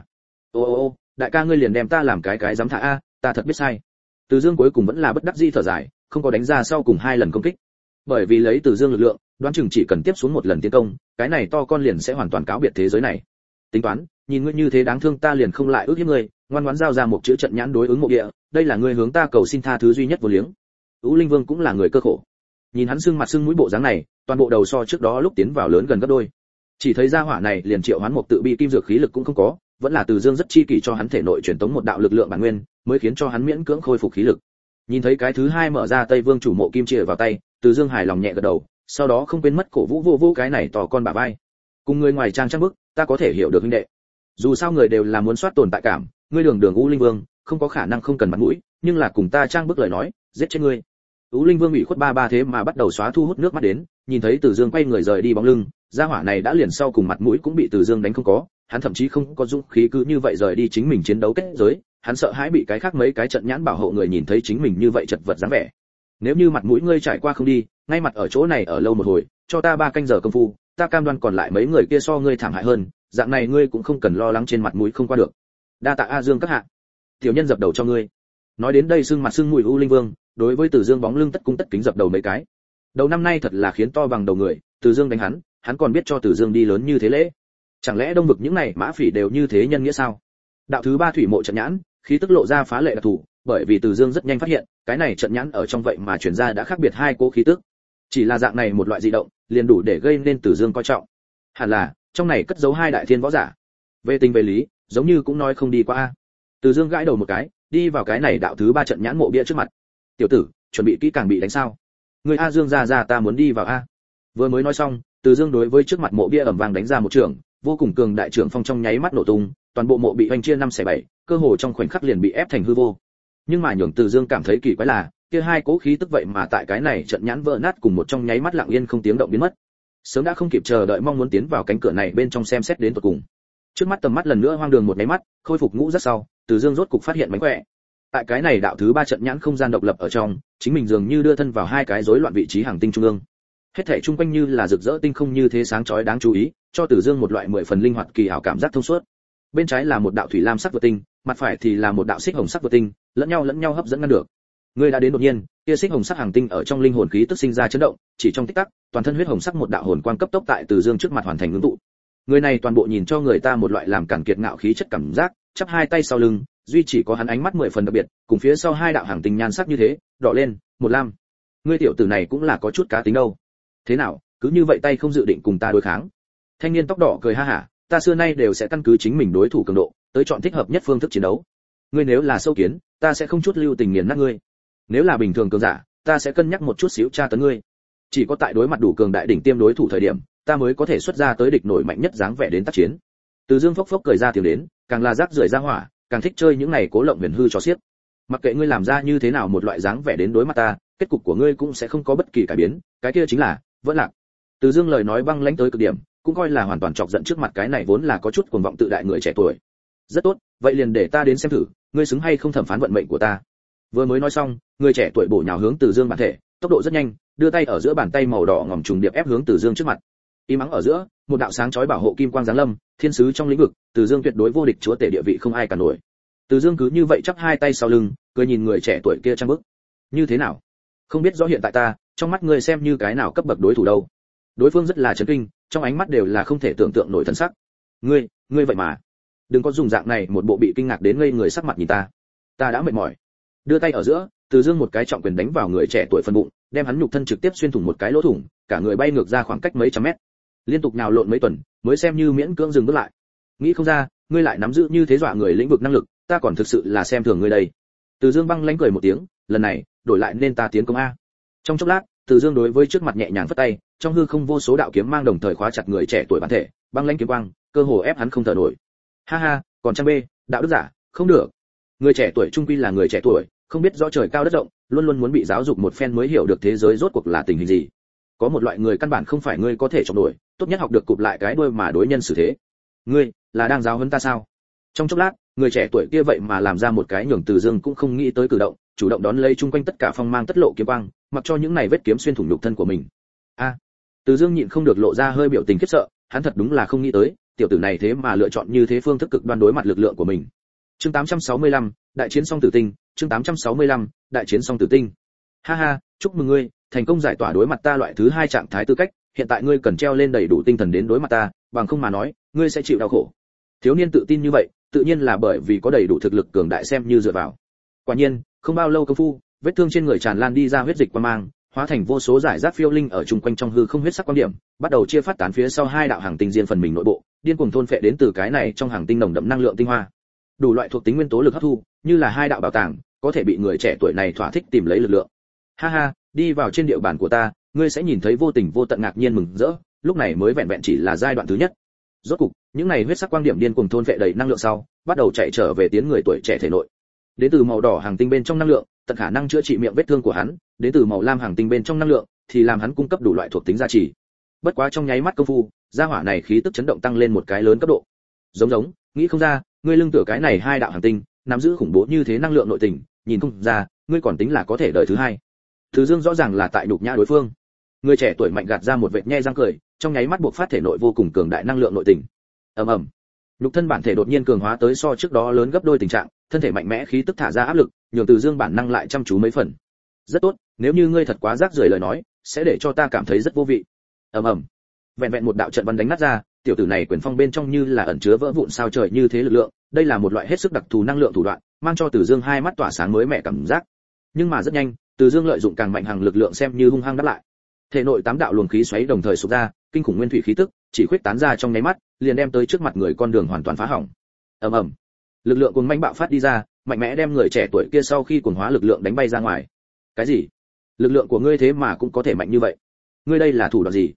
Ô, đại ca ngươi liền đem ta làm cái dám thả a, ta thật biết sai. Từ Dương cuối cùng vẫn là bất đắc dĩ thở dài, không có đánh ra sau cùng 2 lần công kích. Bởi vì lấy Từ Dương lực lượng, đoán chừng chỉ cần tiếp xuống một lần tiến công, cái này to con liền sẽ hoàn toàn cáo biệt thế giới này. Tính toán, nhìn ngươi như thế đáng thương ta liền không lại ước hiếp ngươi, ngoan ngoãn giao ra một chữ trận nhãn đối ứng mộ địa, đây là ngươi hướng ta cầu xin tha thứ duy nhất vô liếng. U Linh Vương cũng là người cơ khổ. Nhìn hắn sưng mặt sưng mũi bộ dáng này, toàn bộ đầu so trước đó lúc tiến vào lớn gần gấp đôi. Chỉ thấy gia hỏa này liền triệu hoán một tự bi kim dược khí lực cũng không có, vẫn là Từ Dương rất chi kỷ cho hắn thể nội truyền tống một đạo lực lượng bản nguyên, mới khiến cho hắn miễn cưỡng khôi phục khí lực. Nhìn thấy cái thứ 2 mở ra Tây Vương chủ mộ kim chìa vào tay, Từ Dương hài lòng nhẹ gật đầu, sau đó không quên mất cổ vũ vô cái này to con bả vai. Cùng người ngoài trang bức, ta có thể hiểu được huynh đệ. Dù sao người đều là muốn soát tồn tại cảm, ngươi đường U Linh Vương, không có khả năng không cần mặt mũi, nhưng là cùng ta trang bức lời nói, giết chết ngươi. U Linh Vương ủy khuất ba thế mà bắt đầu xóa thu hút nước mắt đến, nhìn thấy Từ Dương quay người rời đi bóng lưng, gia hỏa này đã liền sau cùng mặt mũi cũng bị Từ Dương đánh không có, hắn thậm chí không có dũng khí cứ như vậy rời đi chính mình chiến đấu kết giới, hắn sợ hãi bị cái khác mấy cái trận nhãn bảo hộ người nhìn thấy chính mình như vậy chật vật dáng vẻ. Nếu như mặt mũi ngươi trải qua không đi, ngay mặt ở chỗ này ở lâu một hồi, cho ta 3 canh giờ công phu, ta cam đoan còn lại mấy người kia so ngươi thảm hại hơn, dạng này ngươi cũng không cần lo lắng trên mặt mũi không qua được. Đa tạ A Dương các hạ. Tiểu nhân dập đầu cho ngươi. Nói đến đây sưng mặt sưng mũi U Linh Vương, đối với Từ Dương bóng lưng tất cung tất kính dập đầu mấy cái. Đầu năm nay thật là khiến to bằng đầu người, Từ Dương đánh hắn còn biết cho Từ Dương đi lớn như thế lễ. Chẳng lẽ đông vực những này mã phỉ đều như thế nhân nghĩa sao? Đạo thứ 3 thủy mộ trận nhãn, khí tức lộ ra phá lệ đặc thù, bởi vì Từ Dương rất nhanh phát hiện, cái này trận nhãn ở trong vậy mà truyền ra đã khác biệt 2 cỗ khí tức. Chỉ là dạng này một loại dị động, liền đủ để gây nên Từ Dương coi trọng. Hẳn là, trong này cất giấu 2 đại thiên võ giả. Về tình về lý, giống như cũng nói không đi qua a. Từ Dương gãi đầu một cái, đi vào cái này đạo thứ 3 trận nhãn mộ bia trước mặt. Tiểu tử, chuẩn bị kỹ càng bị đánh sao? Người A Dương ra ta muốn đi vào a. Vừa mới nói xong, Từ Dương đối với trước mặt mộ bia ầm vang đánh ra một trường, vô cùng cường đại trưởng phong trong nháy mắt nổ tung, toàn bộ mộ bị hoành chia 5/7, cơ hồ trong khoảnh khắc liền bị ép thành hư vô. Nhưng mà nhường Từ Dương cảm thấy kỳ quái là, kia hai cố khí tức vậy mà tại cái này trận nhãn vỡ nát cùng một trong nháy mắt lặng yên không tiếng động biến mất. Sớm đã không kịp chờ đợi mong muốn tiến vào cánh cửa này bên trong xem xét đến tận cùng. Trước mắt tầm mắt lần nữa hoang đường một cái mắt, khôi phục ngũ rất sau, Từ Dương rốt cục phát hiện mánh khỏe. Tại cái này đạo thứ 3 trận nhãn không gian độc lập ở trong, chính mình dường như đưa thân vào hai cái rối loạn vị trí hành tinh trung ương. Hết thảy chung quanh như là rực rỡ tinh không như thế sáng chói đáng chú ý, cho Từ Dương một loại 10 phần linh hoạt kỳ ảo cảm giác thông suốt. Bên trái là một đạo thủy lam sắc vượt tinh, mặt phải thì là một đạo xích hồng sắc vượt tinh, lẫn nhau hấp dẫn ngăn được. Người đã đến đột nhiên, kia xích hồng sắc hành tinh ở trong linh hồn khí tức sinh ra chấn động, chỉ trong tích tắc, toàn thân huyết hồng sắc một đạo hồn quang cấp tốc tại Từ Dương trước mặt hoàn thành ngưng tụ. Người này toàn bộ nhìn cho người ta một loại làm cản kiệt ngạo khí chất cảm giác, chắp hai tay sau lưng, duy chỉ có hắn ánh mắt 10 phần đặc biệt, cùng phía sau hai đạo hành tinh nhan sắc như thế, đỏ lên, một lam. Ngươi tiểu tử này cũng là có chút cá tính đâu. Thế nào, cứ như vậy tay không dự định cùng ta đối kháng? Thanh niên tóc đỏ cười ha hả, ta xưa nay đều sẽ căn cứ chính mình đối thủ cường độ, tới chọn thích hợp nhất phương thức chiến đấu. Ngươi nếu là sâu kiến, ta sẽ không chút lưu tình nghiền nát ngươi. Nếu là bình thường cường giả, ta sẽ cân nhắc một chút xíu tra tấn ngươi. Chỉ có tại đối mặt đủ cường đại đỉnh tiêm đối thủ thời điểm, ta mới có thể xuất ra tới địch nổi mạnh nhất dáng vẻ đến tác chiến. Từ Dương phốc phốc cười ra tiếng đến, càng là rác rưởi ra hỏa, càng thích chơi những này cố lộng huyền hư cho xiếc. Mặc kệ ngươi làm ra như thế nào một loại dáng vẻ đến đối mặt ta, kết cục của ngươi cũng sẽ không có bất kỳ cải biến, cái kia chính là vẫn lạc. Từ Dương lời nói băng lãnh tới cực điểm, cũng coi là hoàn toàn chọc giận trước mặt cái này vốn là có chút cuồng vọng tự đại người trẻ tuổi. Rất tốt, vậy liền để ta đến xem thử, ngươi xứng hay không thẩm phán vận mệnh của ta. Vừa mới nói xong, người trẻ tuổi bổ nhào hướng Từ Dương bản thể, tốc độ rất nhanh, đưa tay ở giữa bàn tay màu đỏ ngòm trùng điệp ép hướng Từ Dương trước mặt. Im ắng ở giữa, một đạo sáng chói bảo hộ kim quang giáng lâm, thiên sứ trong lĩnh vực, Từ Dương tuyệt đối vô địch chúa tể địa vị không ai cản nổi. Từ Dương cứ như vậy chắp hai tay sau lưng, cười nhìn người trẻ tuổi kia trang bức. Như thế nào? Không biết rõ hiện tại ta, trong mắt ngươi xem như cái nào cấp bậc đối thủ đâu? Đối phương rất là chấn kinh, trong ánh mắt đều là không thể tưởng tượng nổi thần sắc. Ngươi vậy mà, đừng có dùng dạng này một bộ bị kinh ngạc đến ngây người sắc mặt nhìn ta. Ta đã mệt mỏi. Đưa tay ở giữa, Từ Dương một cái trọng quyền đánh vào người trẻ tuổi phần bụng, đem hắn nhục thân trực tiếp xuyên thủng một cái lỗ thủng, cả người bay ngược ra khoảng cách mấy trăm mét. Liên tục nhào lộn mấy tuần, mới xem như miễn cưỡng dừng bước lại. Nghĩ không ra, ngươi lại nắm giữ như thế dọa người lĩnh vực năng lực, ta còn thực sự là xem thường ngươi đây. Từ Dương băng lãnh cười một tiếng, lần này, đổi lại nên ta tiến công a. Trong chốc lát, Từ Dương đối với trước mặt nhẹ nhàng phất tay, trong hư không vô số đạo kiếm mang đồng thời khóa chặt người trẻ tuổi bản thể, băng lãnh kiếm quang, cơ hồ ép hắn không thở nổi. Ha ha, còn trang bê, đạo đức giả, không được. Người trẻ tuổi trung quy là người trẻ tuổi, không biết rõ trời cao đất rộng, luôn luôn muốn bị giáo dục một phen mới hiểu được thế giới rốt cuộc là tình hình gì. Có một loại người căn bản không phải ngươi có thể chọn nổi, tốt nhất học được cụp lại cái đuôi mà đối nhân xử thế. Ngươi là đang giáo huấn ta sao? Trong chốc lát, người trẻ tuổi kia vậy mà làm ra một cái nhường Từ Dương cũng không nghĩ tới cử động, chủ động đón lấy chung quanh tất cả phong mang tất lộ kiếm quang, mặc cho những này vết kiếm xuyên thủng nhục thân của mình. A, Từ Dương nhịn không được lộ ra hơi biểu tình khiếp sợ, hắn thật đúng là không nghĩ tới, tiểu tử này thế mà lựa chọn như thế phương thức cực đoan đối mặt lực lượng của mình. Chương 865, đại chiến song tử tinh, chương 865, đại chiến song tử tinh. Ha ha, chúc mừng ngươi, thành công giải tỏa đối mặt ta loại thứ 2 trạng thái tư cách, hiện tại ngươi cần treo lên đầy đủ tinh thần đến đối mặt ta, bằng không mà nói, ngươi sẽ chịu đau khổ. Thiếu niên tự tin như vậy, tự nhiên là bởi vì có đầy đủ thực lực cường đại xem như dựa vào. Quả nhiên, không bao lâu công phu, vết thương trên người tràn lan đi ra huyết dịch qua mang, hóa thành vô số giải rác phiêu linh ở chung quanh trong hư không huyết sắc quan điểm, bắt đầu chia phát tán phía sau hai đạo hành tinh riêng phần mình nội bộ, điên cuồng thôn phệ đến từ cái này trong hành tinh nồng đậm năng lượng tinh hoa. Đủ loại thuộc tính nguyên tố lực hấp thu, như là hai đạo bảo tàng, có thể bị người trẻ tuổi này thỏa thích tìm lấy lực lượng. Ha ha, đi vào trên địa bàn của ta, ngươi sẽ nhìn thấy vô tình vô tận ngạc nhiên mừng rỡ, lúc này mới vẹn vẹn chỉ là giai đoạn thứ nhất. Rốt cục, những này huyết sắc quang điểm điên cuồng thôn phệ đầy năng lượng sau, bắt đầu chạy trở về tiến người tuổi trẻ thể nội. Đến từ màu đỏ hành tinh bên trong năng lượng, tận khả năng chữa trị miệng vết thương của hắn, đến từ màu lam hành tinh bên trong năng lượng, thì làm hắn cung cấp đủ loại thuộc tính gia trì. Bất quá trong nháy mắt công phu, gia hỏa này khí tức chấn động tăng lên một cái lớn cấp độ. Giống, nghĩ không ra, ngươi lưng tựa cái này hai đạo hành tinh, nắm giữ khủng bố như thế năng lượng nội tình, nhìn không ra, ngươi còn tính là có thể đời thứ hai. Từ Dương rõ ràng là tại nhục nhã đối phương. Người trẻ tuổi mạnh gạt ra một vệt nhe răng cười, trong nháy mắt buộc phát thể nội vô cùng cường đại năng lượng nội tình. Ầm. Nhục thân bản thể đột nhiên cường hóa tới so trước đó lớn gấp đôi tình trạng, thân thể mạnh mẽ khí tức thả ra áp lực, nhường Từ Dương bản năng lại chăm chú mấy phần. Rất tốt, nếu như ngươi thật quá rác rưởi lời nói, sẽ để cho ta cảm thấy rất vô vị. Ầm. Vẹn vẹn một đạo trận văn đánh nát ra, tiểu tử này quyền phong bên trong như là ẩn chứa vỡ vụn sao trời như thế lực lượng, đây là một loại hết sức đặc thù năng lượng thủ đoạn, mang cho Từ Dương hai mắt tỏa sáng mới mẻ cảm giác. Nhưng mà rất nhanh, Từ Dương lợi dụng càng mạnh hàng lực lượng xem như hung hăng đáp lại. Thể nội 8 đạo luồng khí xoáy đồng thời xúc ra, kinh khủng nguyên thủy khí tức, chỉ khuyết tán ra trong nháy mắt, liền đem tới trước mặt người con đường hoàn toàn phá hỏng. Ầm. Lực lượng cuồng mãnh bạo phát đi ra, mạnh mẽ đem người trẻ tuổi kia sau khi cuồng hóa lực lượng đánh bay ra ngoài. Cái gì? Lực lượng của ngươi thế mà cũng có thể mạnh như vậy? Ngươi đây là thủ đoạn gì?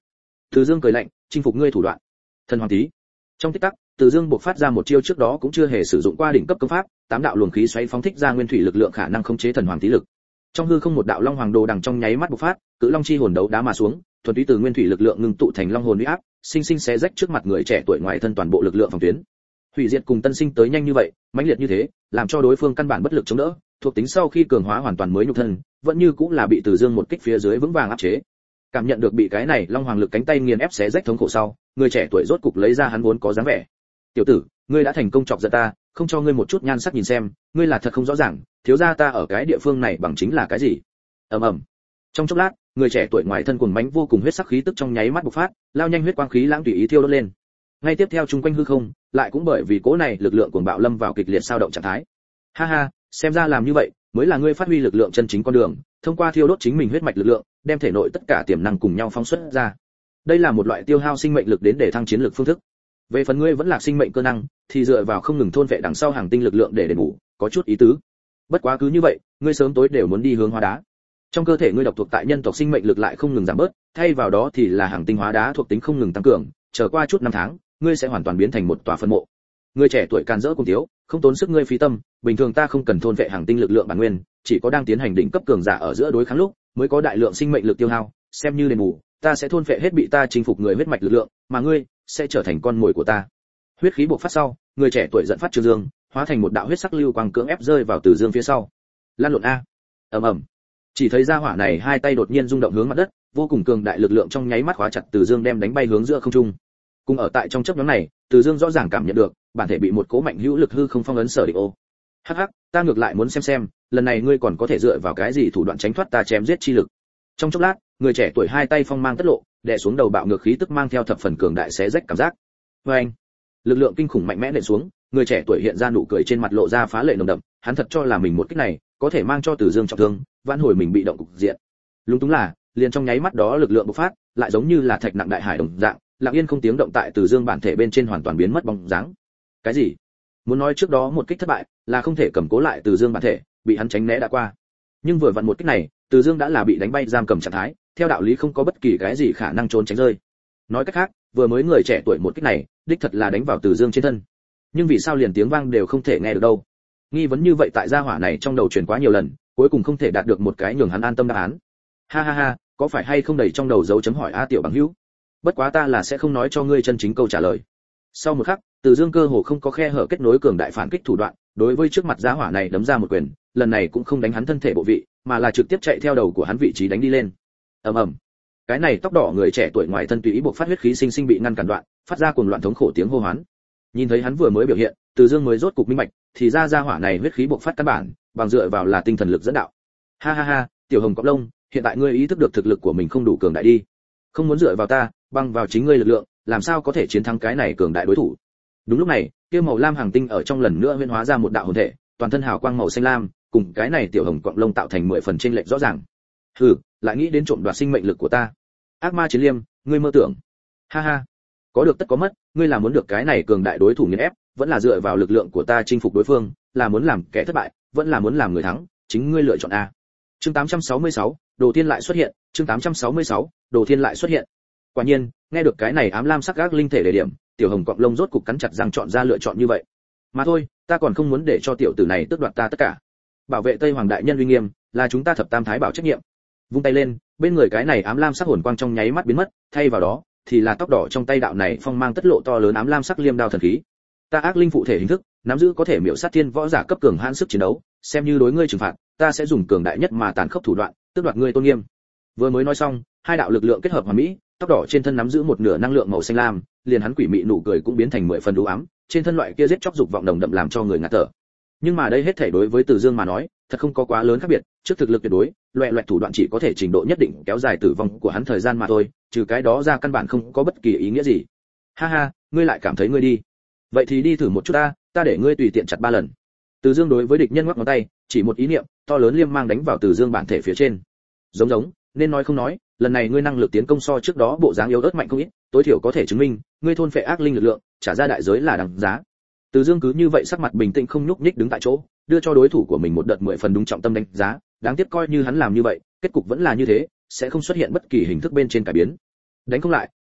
Từ Dương cười lạnh, chinh phục ngươi thủ đoạn. Thần hoàng tí. Trong tích tắc, Từ Dương bộc phát ra một chiêu trước đó cũng chưa hề sử dụng qua đỉnh cấp công pháp, 8 đạo luồng khí xoáy phóng thích ra nguyên thủy lực lượng khả năng khống chế thần hoàng tí lực. Trong hư không một đạo long hoàng đồ đằng trong nháy mắt bộc phát, cự long chi hồn đấu đá mà xuống, thuần túy từ nguyên thủy lực lượng ngưng tụ thành long hồn uy áp, sinh sinh xé rách trước mặt người trẻ tuổi ngoài thân toàn bộ lực lượng phòng tuyến. Hủy diệt cùng tân sinh tới nhanh như vậy, mãnh liệt như thế, làm cho đối phương căn bản bất lực chống đỡ, thuộc tính sau khi cường hóa hoàn toàn mới nhục thân, vẫn như cũng là bị Từ Dương một kích phía dưới vững vàng áp chế. Cảm nhận được bị cái này long hoàng lực cánh tay nghiền ép xé rách thống khổ sau, người trẻ tuổi rốt cục lấy ra hắn vốn có dáng vẻ. "Tiểu tử, ngươi đã thành công chọc giận ta, không cho ngươi một chút nhan sắc nhìn xem, ngươi là thật không rõ ràng, thiếu gia ta ở cái địa phương này bằng chính là cái gì?" Ầm ầm. Trong chốc lát, người trẻ tuổi ngoài thân cuồng mãnh vô cùng huyết sắc khí tức trong nháy mắt bộc phát, lao nhanh huyết quang khí lãng tùy ý thiêu đốt lên. Ngay tiếp theo chung quanh hư không, lại cũng bởi vì cỗ này lực lượng cuồng bạo lâm vào kịch liệt sao động trạng thái. Ha ha, xem ra làm như vậy mới là ngươi phát huy lực lượng chân chính con đường, thông qua thiêu đốt chính mình huyết mạch lực lượng, đem thể nội tất cả tiềm năng cùng nhau phóng xuất ra. Đây là một loại tiêu hao sinh mệnh lực đến để thăng chiến lực phương thức. Về phần ngươi vẫn là sinh mệnh cơ năng, thì dựa vào không ngừng thôn vệ đằng sau hàng tinh lực lượng để đền bù, có chút ý tứ. Bất quá cứ như vậy, ngươi sớm tối đều muốn đi hướng hóa đá. Trong cơ thể ngươi độc thuộc tại nhân tộc sinh mệnh lực lại không ngừng giảm bớt, thay vào đó thì là hàng tinh hóa đá thuộc tính không ngừng tăng cường, chờ qua chút năm tháng, ngươi sẽ hoàn toàn biến thành một tòa phân mộ. Ngươi trẻ tuổi càn rỡ cùng thiếu, không tốn sức ngươi phí tâm, bình thường ta không cần thôn vệ hàng tinh lực lượng bản nguyên, chỉ có đang tiến hành đỉnh cấp cường giả ở giữa đối kháng lúc, mới có đại lượng sinh mệnh lực tiêu hao, xem như đền bù, ta sẽ thôn vệ hết bị ta chinh phục người huyết mạch lực lượng, mà ngươi sẽ trở thành con mồi của ta. Huyết khí bộc phát sau, người trẻ tuổi giận phát trương dương, hóa thành một đạo huyết sắc lưu quang cưỡng ép rơi vào Từ Dương phía sau. Lan lộn a. Ầm ầm. Chỉ thấy ra hỏa này hai tay đột nhiên rung động hướng mặt đất, vô cùng cường đại lực lượng trong nháy mắt khóa chặt Từ Dương đem đánh bay hướng giữa không trung. Cùng ở tại trong chốc ngắn này, Từ Dương rõ ràng cảm nhận được, bản thể bị một cỗ mạnh hữu lực hư không phong ấn sở địch ô. Hắc hắc, ta ngược lại muốn xem, lần này ngươi còn có thể dựa vào cái gì thủ đoạn tránh thoát ta chém giết chi lực. Trong chốc lát, người trẻ tuổi hai tay phong mang tất lộ, đè xuống đầu bạo ngược khí tức mang theo thập phần cường đại xé rách cảm giác. Oeng! Lực lượng kinh khủng mạnh mẽ nện xuống, người trẻ tuổi hiện ra nụ cười trên mặt lộ ra phá lệ nồng đậm, hắn thật cho là mình một kích này có thể mang cho Từ Dương trọng thương, vãn hồi mình bị động cục diện. Lúng túng là, liền trong nháy mắt đó lực lượng bộc phát, lại giống như là thạch nặng đại hải đồng dạng, lặng yên không tiếng động tại Từ Dương bản thể bên trên hoàn toàn biến mất bóng dáng. Cái gì? Muốn nói trước đó một kích thất bại, là không thể cầm cố lại Từ Dương bản thể, bị hắn tránh né đã qua. Nhưng vừa vặn một kích này, Từ Dương đã là bị đánh bay giam cầm trạng thái, theo đạo lý không có bất kỳ cái gì khả năng trốn tránh rơi. Nói cách khác, vừa mới người trẻ tuổi một kích này, đích thật là đánh vào Từ Dương trên thân. Nhưng vì sao liền tiếng vang đều không thể nghe được đâu? Nghi vấn như vậy tại gia hỏa này trong đầu truyền quá nhiều lần, cuối cùng không thể đạt được một cái nhường hắn an tâm đáp án. Ha ha ha, có phải hay không đầy trong đầu dấu chấm hỏi a tiểu bằng hữu? Bất quá ta là sẽ không nói cho ngươi chân chính câu trả lời. Sau một khắc, Từ Dương cơ hồ không có khe hở kết nối cường đại phản kích thủ đoạn, đối với trước mặt gia hỏa này đấm ra một quyền, lần này cũng không đánh hắn thân thể bộ vị, mà là trực tiếp chạy theo đầu của hắn vị trí đánh đi lên. Ầm ầm. Cái này tóc đỏ người trẻ tuổi ngoài thân tùy ý bộc phát huyết khí sinh sinh bị ngăn cản đoạn, phát ra cuồng loạn thống khổ tiếng hô hoán. Nhìn thấy hắn vừa mới biểu hiện, Từ Dương mới rốt cục minh bạch, thì ra gia hỏa này huyết khí bộc phát căn bản, bằng dựa vào là tinh thần lực dẫn đạo. Ha ha ha, tiểu hồng cọp lông, hiện tại ngươi ý thức được thực lực của mình không đủ cường đại đi. Không muốn dựa vào ta, bằng vào chính ngươi lực lượng, làm sao có thể chiến thắng cái này cường đại đối thủ. Đúng lúc này, kia màu lam hàng tinh ở trong lần nữa huyễn hóa ra một đạo hồn thể, toàn thân hào quang màu xanh lam, cùng cái này tiểu hồng cọp lông tạo thành 10 phần chênh lệch rõ ràng. Hừ, lại nghĩ đến trộm đoạt sinh mệnh lực của ta. Ác ma chiến liêm, ngươi mơ tưởng. Ha ha, có được tất có mất, ngươi là muốn được cái này cường đại đối thủ nghiền ép, vẫn là dựa vào lực lượng của ta chinh phục đối phương, là muốn làm kẻ thất bại, vẫn là muốn làm người thắng, chính ngươi lựa chọn a. Chương 866, Đồ Thiên lại xuất hiện, chương 866, Đồ Thiên lại xuất hiện. Quả nhiên, nghe được cái này ám lam sắc gác linh thể đề điểm, tiểu hồng cọp lông rốt cục cắn chặt răng chọn ra lựa chọn như vậy. Mà thôi, ta còn không muốn để cho tiểu tử này tước đoạt ta tất cả. Bảo vệ Tây Hoàng đại nhân uy nghiêm, là chúng ta thập tam thái bảo trách nhiệm. Vung tay lên, bên người cái này ám lam sắc hồn quang trong nháy mắt biến mất, thay vào đó thì là tóc đỏ trong tay đạo này phong mang tất lộ to lớn ám lam sắc liêm đao thần khí. Ta ác linh phụ thể hình thức, nắm giữ có thể miểu sát thiên võ giả cấp cường hãn sức chiến đấu, xem như đối ngươi trừng phạt, ta sẽ dùng cường đại nhất mà tàn khốc thủ đoạn, tước đoạt ngươi tôn nghiêm. Vừa mới nói xong, hai đạo lực lượng kết hợp hoàn mỹ, tóc đỏ trên thân nắm giữ một nửa năng lượng màu xanh lam, liền hắn quỷ mị nụ cười cũng biến thành 10 phần u ám, trên thân loại kia giết chóc dục vọng nồng đậm làm cho người ngạt thở. Nhưng mà đây hết thảy đối với Từ Dương mà nói, thật không có quá lớn khác biệt, trước thực lực tuyệt đối, loẹt loẹt thủ đoạn chỉ có thể trình độ nhất định kéo dài tử vong của hắn thời gian mà thôi, trừ cái đó ra căn bản không có bất kỳ ý nghĩa gì. Ha ha, ngươi lại cảm thấy ngươi đi. Vậy thì đi thử một chút ta để ngươi tùy tiện chặt 3 lần. Từ Dương đối với địch nhân ngoắc ngón tay, chỉ một ý niệm, to lớn liêm mang đánh vào Từ Dương bản thể phía trên. Giống, nên nói không nói, lần này ngươi năng lực tiến công so trước đó bộ dáng yếu ớt mạnh không ít, tối thiểu có thể chứng minh, ngươi thôn phệ ác linh lực lượng, trả ra đại giới là đằng giá. Từ Dương cứ như vậy sắc mặt bình tĩnh không nhúc nhích đứng tại chỗ, đưa cho đối thủ của mình một đợt 10 phần đúng trọng tâm đánh giá, đáng tiếc coi như hắn làm như vậy, kết cục vẫn là như thế, sẽ không xuất hiện bất kỳ hình thức bên trên cải biến. Đánh không lại,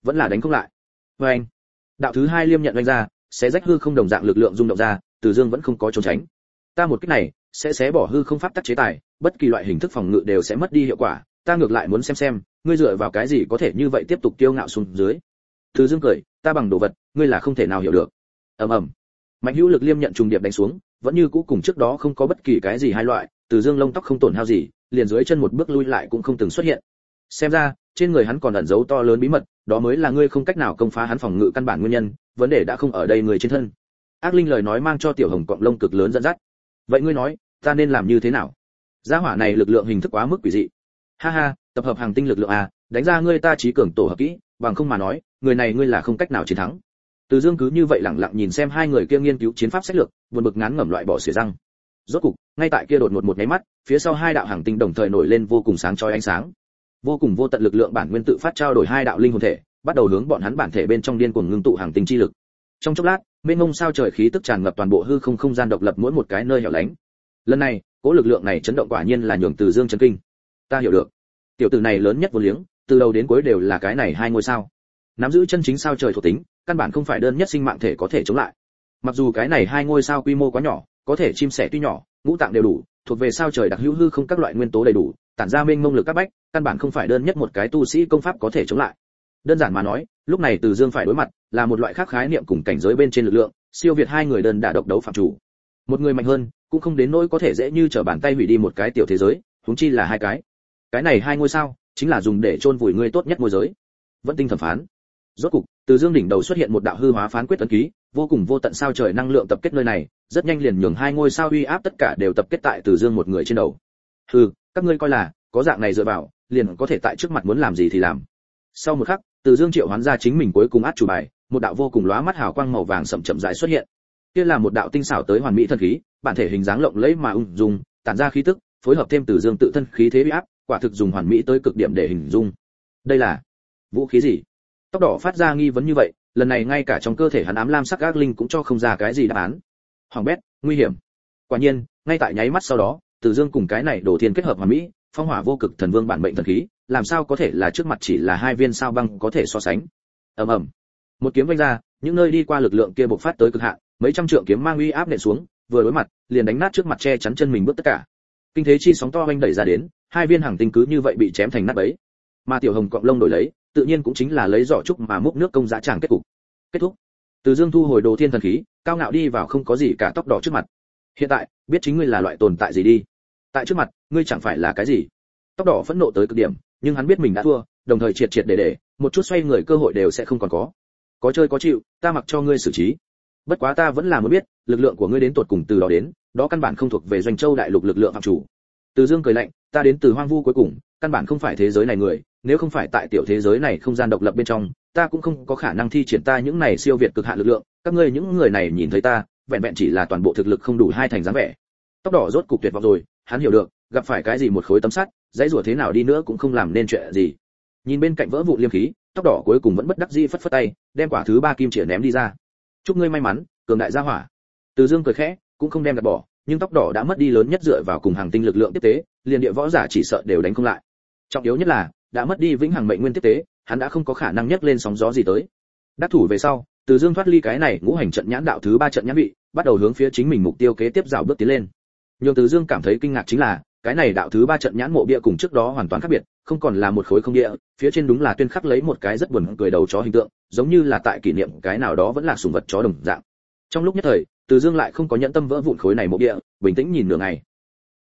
vẫn là đánh không lại. Và anh, đạo thứ hai liêm nhận đánh ra, sẽ rách hư không đồng dạng lực lượng rung động ra, Từ Dương vẫn không có trốn tránh. Ta một kích này sẽ xé bỏ hư không pháp tắc chế tài, bất kỳ loại hình thức phòng ngự đều sẽ mất đi hiệu quả, ta ngược lại muốn xem ngươi dựa vào cái gì có thể như vậy tiếp tục kiêu ngạo xuống dưới. Từ Dương cười, ta bằng đồ vật, ngươi là không thể nào hiểu được. Ầm ầm. Mạnh hữu lực liêm nhận trùng điệp đánh xuống, vẫn như cũ cùng trước đó không có bất kỳ cái gì hai loại, Từ Dương lông tóc không tổn hao gì, liền dưới chân một bước lui lại cũng không từng xuất hiện. Xem ra, trên người hắn còn ẩn giấu to lớn bí mật, đó mới là ngươi không cách nào công phá hắn phòng ngự căn bản nguyên nhân, vấn đề đã không ở đây người trên thân. Ác linh lời nói mang cho Tiểu Hồng cọng lông cực lớn dẫn dắt. Vậy ngươi nói, ta nên làm như thế nào? Gia hỏa này lực lượng hình thức quá mức quỷ dị. Ha ha, tập hợp hàng tinh lực lượng à, đánh ra ngươi ta trí cường tổ hợp kỹ, bằng không mà nói, người này ngươi là không cách nào chiến thắng. Từ Dương cứ như vậy lặng lặng nhìn xem hai người kia nghiên cứu chiến pháp sách lược, buồn bực ngán ngẩm loại bỏ xỉa răng. Rốt cục, ngay tại kia đột ngột một nháy mắt, phía sau hai đạo hàng tinh đồng thời nổi lên vô cùng sáng chói ánh sáng. Vô cùng vô tận lực lượng bản nguyên tự phát trao đổi hai đạo linh hồn thể, bắt đầu hướng bọn hắn bản thể bên trong điên cuồng ngưng tụ hàng tinh chi lực. Trong chốc lát, mênh mông sao trời khí tức tràn ngập toàn bộ hư không không gian độc lập mỗi một cái nơi hẻo lánh. Lần này, cỗ lực lượng này chấn động quả nhiên là nhường Từ Dương chấn kinh. Ta hiểu được, tiểu tử này lớn nhất vô liếng, từ đầu đến cuối đều là cái này hai ngôi sao. Nắm giữ chân chính sao trời thuộc tính, căn bản không phải đơn nhất sinh mạng thể có thể chống lại. Mặc dù cái này hai ngôi sao quy mô quá nhỏ, có thể chim sẻ tuy nhỏ, ngũ tạng đều đủ, thuộc về sao trời đặc hữu hư không các loại nguyên tố đầy đủ, tản ra mênh mông lực các bách, căn bản không phải đơn nhất một cái tu sĩ công pháp có thể chống lại. Đơn giản mà nói, lúc này Từ Dương phải đối mặt là một loại khác khái niệm cùng cảnh giới bên trên lực lượng, siêu việt hai người đơn đả độc đấu phạm chủ. Một người mạnh hơn, cũng không đến nỗi có thể dễ như trở bàn tay hủy đi một cái tiểu thế giới, huống chi là hai cái. Cái này hai ngôi sao, chính là dùng để chôn vùi người tốt nhất môi giới. Vẫn tinh thẩm phán. Rốt cục, Từ Dương đỉnh đầu xuất hiện một đạo hư hóa phán quyết ấn ký, vô cùng vô tận sao trời năng lượng tập kết nơi này, rất nhanh liền nhường hai ngôi sao uy áp tất cả đều tập kết tại Từ Dương một người trên đầu. Hừ, các ngươi coi là có dạng này dựa vào, liền có thể tại trước mặt muốn làm gì thì làm. Sau một khắc, Từ Dương triệu hoán ra chính mình cuối cùng át chủ bài, một đạo vô cùng lóa mắt hào quang màu vàng sậm chậm rãi xuất hiện. Kia là một đạo tinh xảo tới hoàn mỹ thần khí, bản thể hình dáng lộng lẫy mà ung dung, tản ra khí tức, phối hợp thêm Từ Dương tự thân khí thế uy áp, quả thực dùng hoàn mỹ tới cực điểm để hình dung. Đây là vũ khí gì? Tóc đỏ phát ra nghi vấn như vậy, lần này ngay cả trong cơ thể hắn ám lam sắc ác linh cũng cho không ra cái gì đáp án. Hoàng bét, nguy hiểm. Quả nhiên, ngay tại nháy mắt sau đó, Từ Dương cùng cái này đổ thiên kết hợp hoàn mỹ, phong hỏa vô cực thần vương bản mệnh thần khí, làm sao có thể là trước mặt chỉ là hai viên sao băng có thể so sánh. Ầm ầm. Một kiếm vung ra, những nơi đi qua lực lượng kia bộc phát tới cực hạn, mấy trăm trượng kiếm mang uy áp nện xuống, vừa đối mặt, liền đánh nát trước mặt che chắn chân mình bước tất cả. Kinh thế chi sóng to oanh đẩy ra đến, hai viên hàng tinh cứ như vậy bị chém thành nát bấy. Mà Tiểu Hồng cọng lông đổi lấy, tự nhiên cũng chính là lấy giỏ trúc mà múc nước công giá tràng kết cục. Kết thúc. Từ Dương thu hồi đồ thiên thần khí, cao ngạo đi vào không có gì cả tóc đỏ trước mặt. Hiện tại, biết chính ngươi là loại tồn tại gì đi. Tại trước mặt, ngươi chẳng phải là cái gì. Tóc đỏ phẫn nộ tới cực điểm, nhưng hắn biết mình đã thua, đồng thời triệt triệt để một chút xoay người cơ hội đều sẽ không còn có. Có chơi có chịu, ta mặc cho ngươi xử trí. Bất quá ta vẫn là muốn biết, lực lượng của ngươi đến tột cùng từ đó đến, đó căn bản không thuộc về Doanh Châu đại lục lực lượng phạm chủ. Từ Dương cười lạnh, ta đến từ hoang vu cuối cùng, căn bản không phải thế giới này người, nếu không phải tại tiểu thế giới này không gian độc lập bên trong, ta cũng không có khả năng thi triển ta những này siêu việt cực hạn lực lượng, các ngươi những người này nhìn thấy ta, vẹn vẹn chỉ là toàn bộ thực lực không đủ hai thành dáng vẻ. Tóc đỏ rốt cục tuyệt vọng rồi, hắn hiểu được, gặp phải cái gì một khối tấm sắt, dãy rủa thế nào đi nữa cũng không làm nên chuyện gì. Nhìn bên cạnh vỡ vụn liêm khí, tóc đỏ cuối cùng vẫn bất đắc dĩ phất phất tay, đem quả thứ ba kim chĩa ném đi ra. Chúc ngươi may mắn, cường đại gia hỏa. Từ Dương cười khẽ, cũng không đem gạt bỏ, nhưng tóc đỏ đã mất đi lớn nhất dựa vào cùng hàng tinh lực lượng tiếp tế, liền địa võ giả chỉ sợ đều đánh không lại. Trọng yếu nhất là, đã mất đi vĩnh hằng mệnh nguyên tiếp tế, hắn đã không có khả năng nhấc lên sóng gió gì tới. Đắc thủ về sau, Từ Dương thoát ly cái này ngũ hành trận nhãn đạo thứ ba trận nhãn vị, bắt đầu hướng phía chính mình mục tiêu kế tiếp dạo bước tiến lên. Nhưng Từ Dương cảm thấy kinh ngạc chính là, cái này đạo thứ ba trận nhãn mộ bia cùng trước đó hoàn toàn khác biệt, không còn là một khối không địa, phía trên đúng là tuyên khắc lấy một cái rất buồn cười đầu chó hình tượng, giống như là tại kỷ niệm cái nào đó vẫn là sủng vật chó đồng dạng. Trong lúc nhất thời, Từ Dương lại không có nhẫn tâm vỡ vụn khối này mộ bia, bình tĩnh nhìn nửa ngày.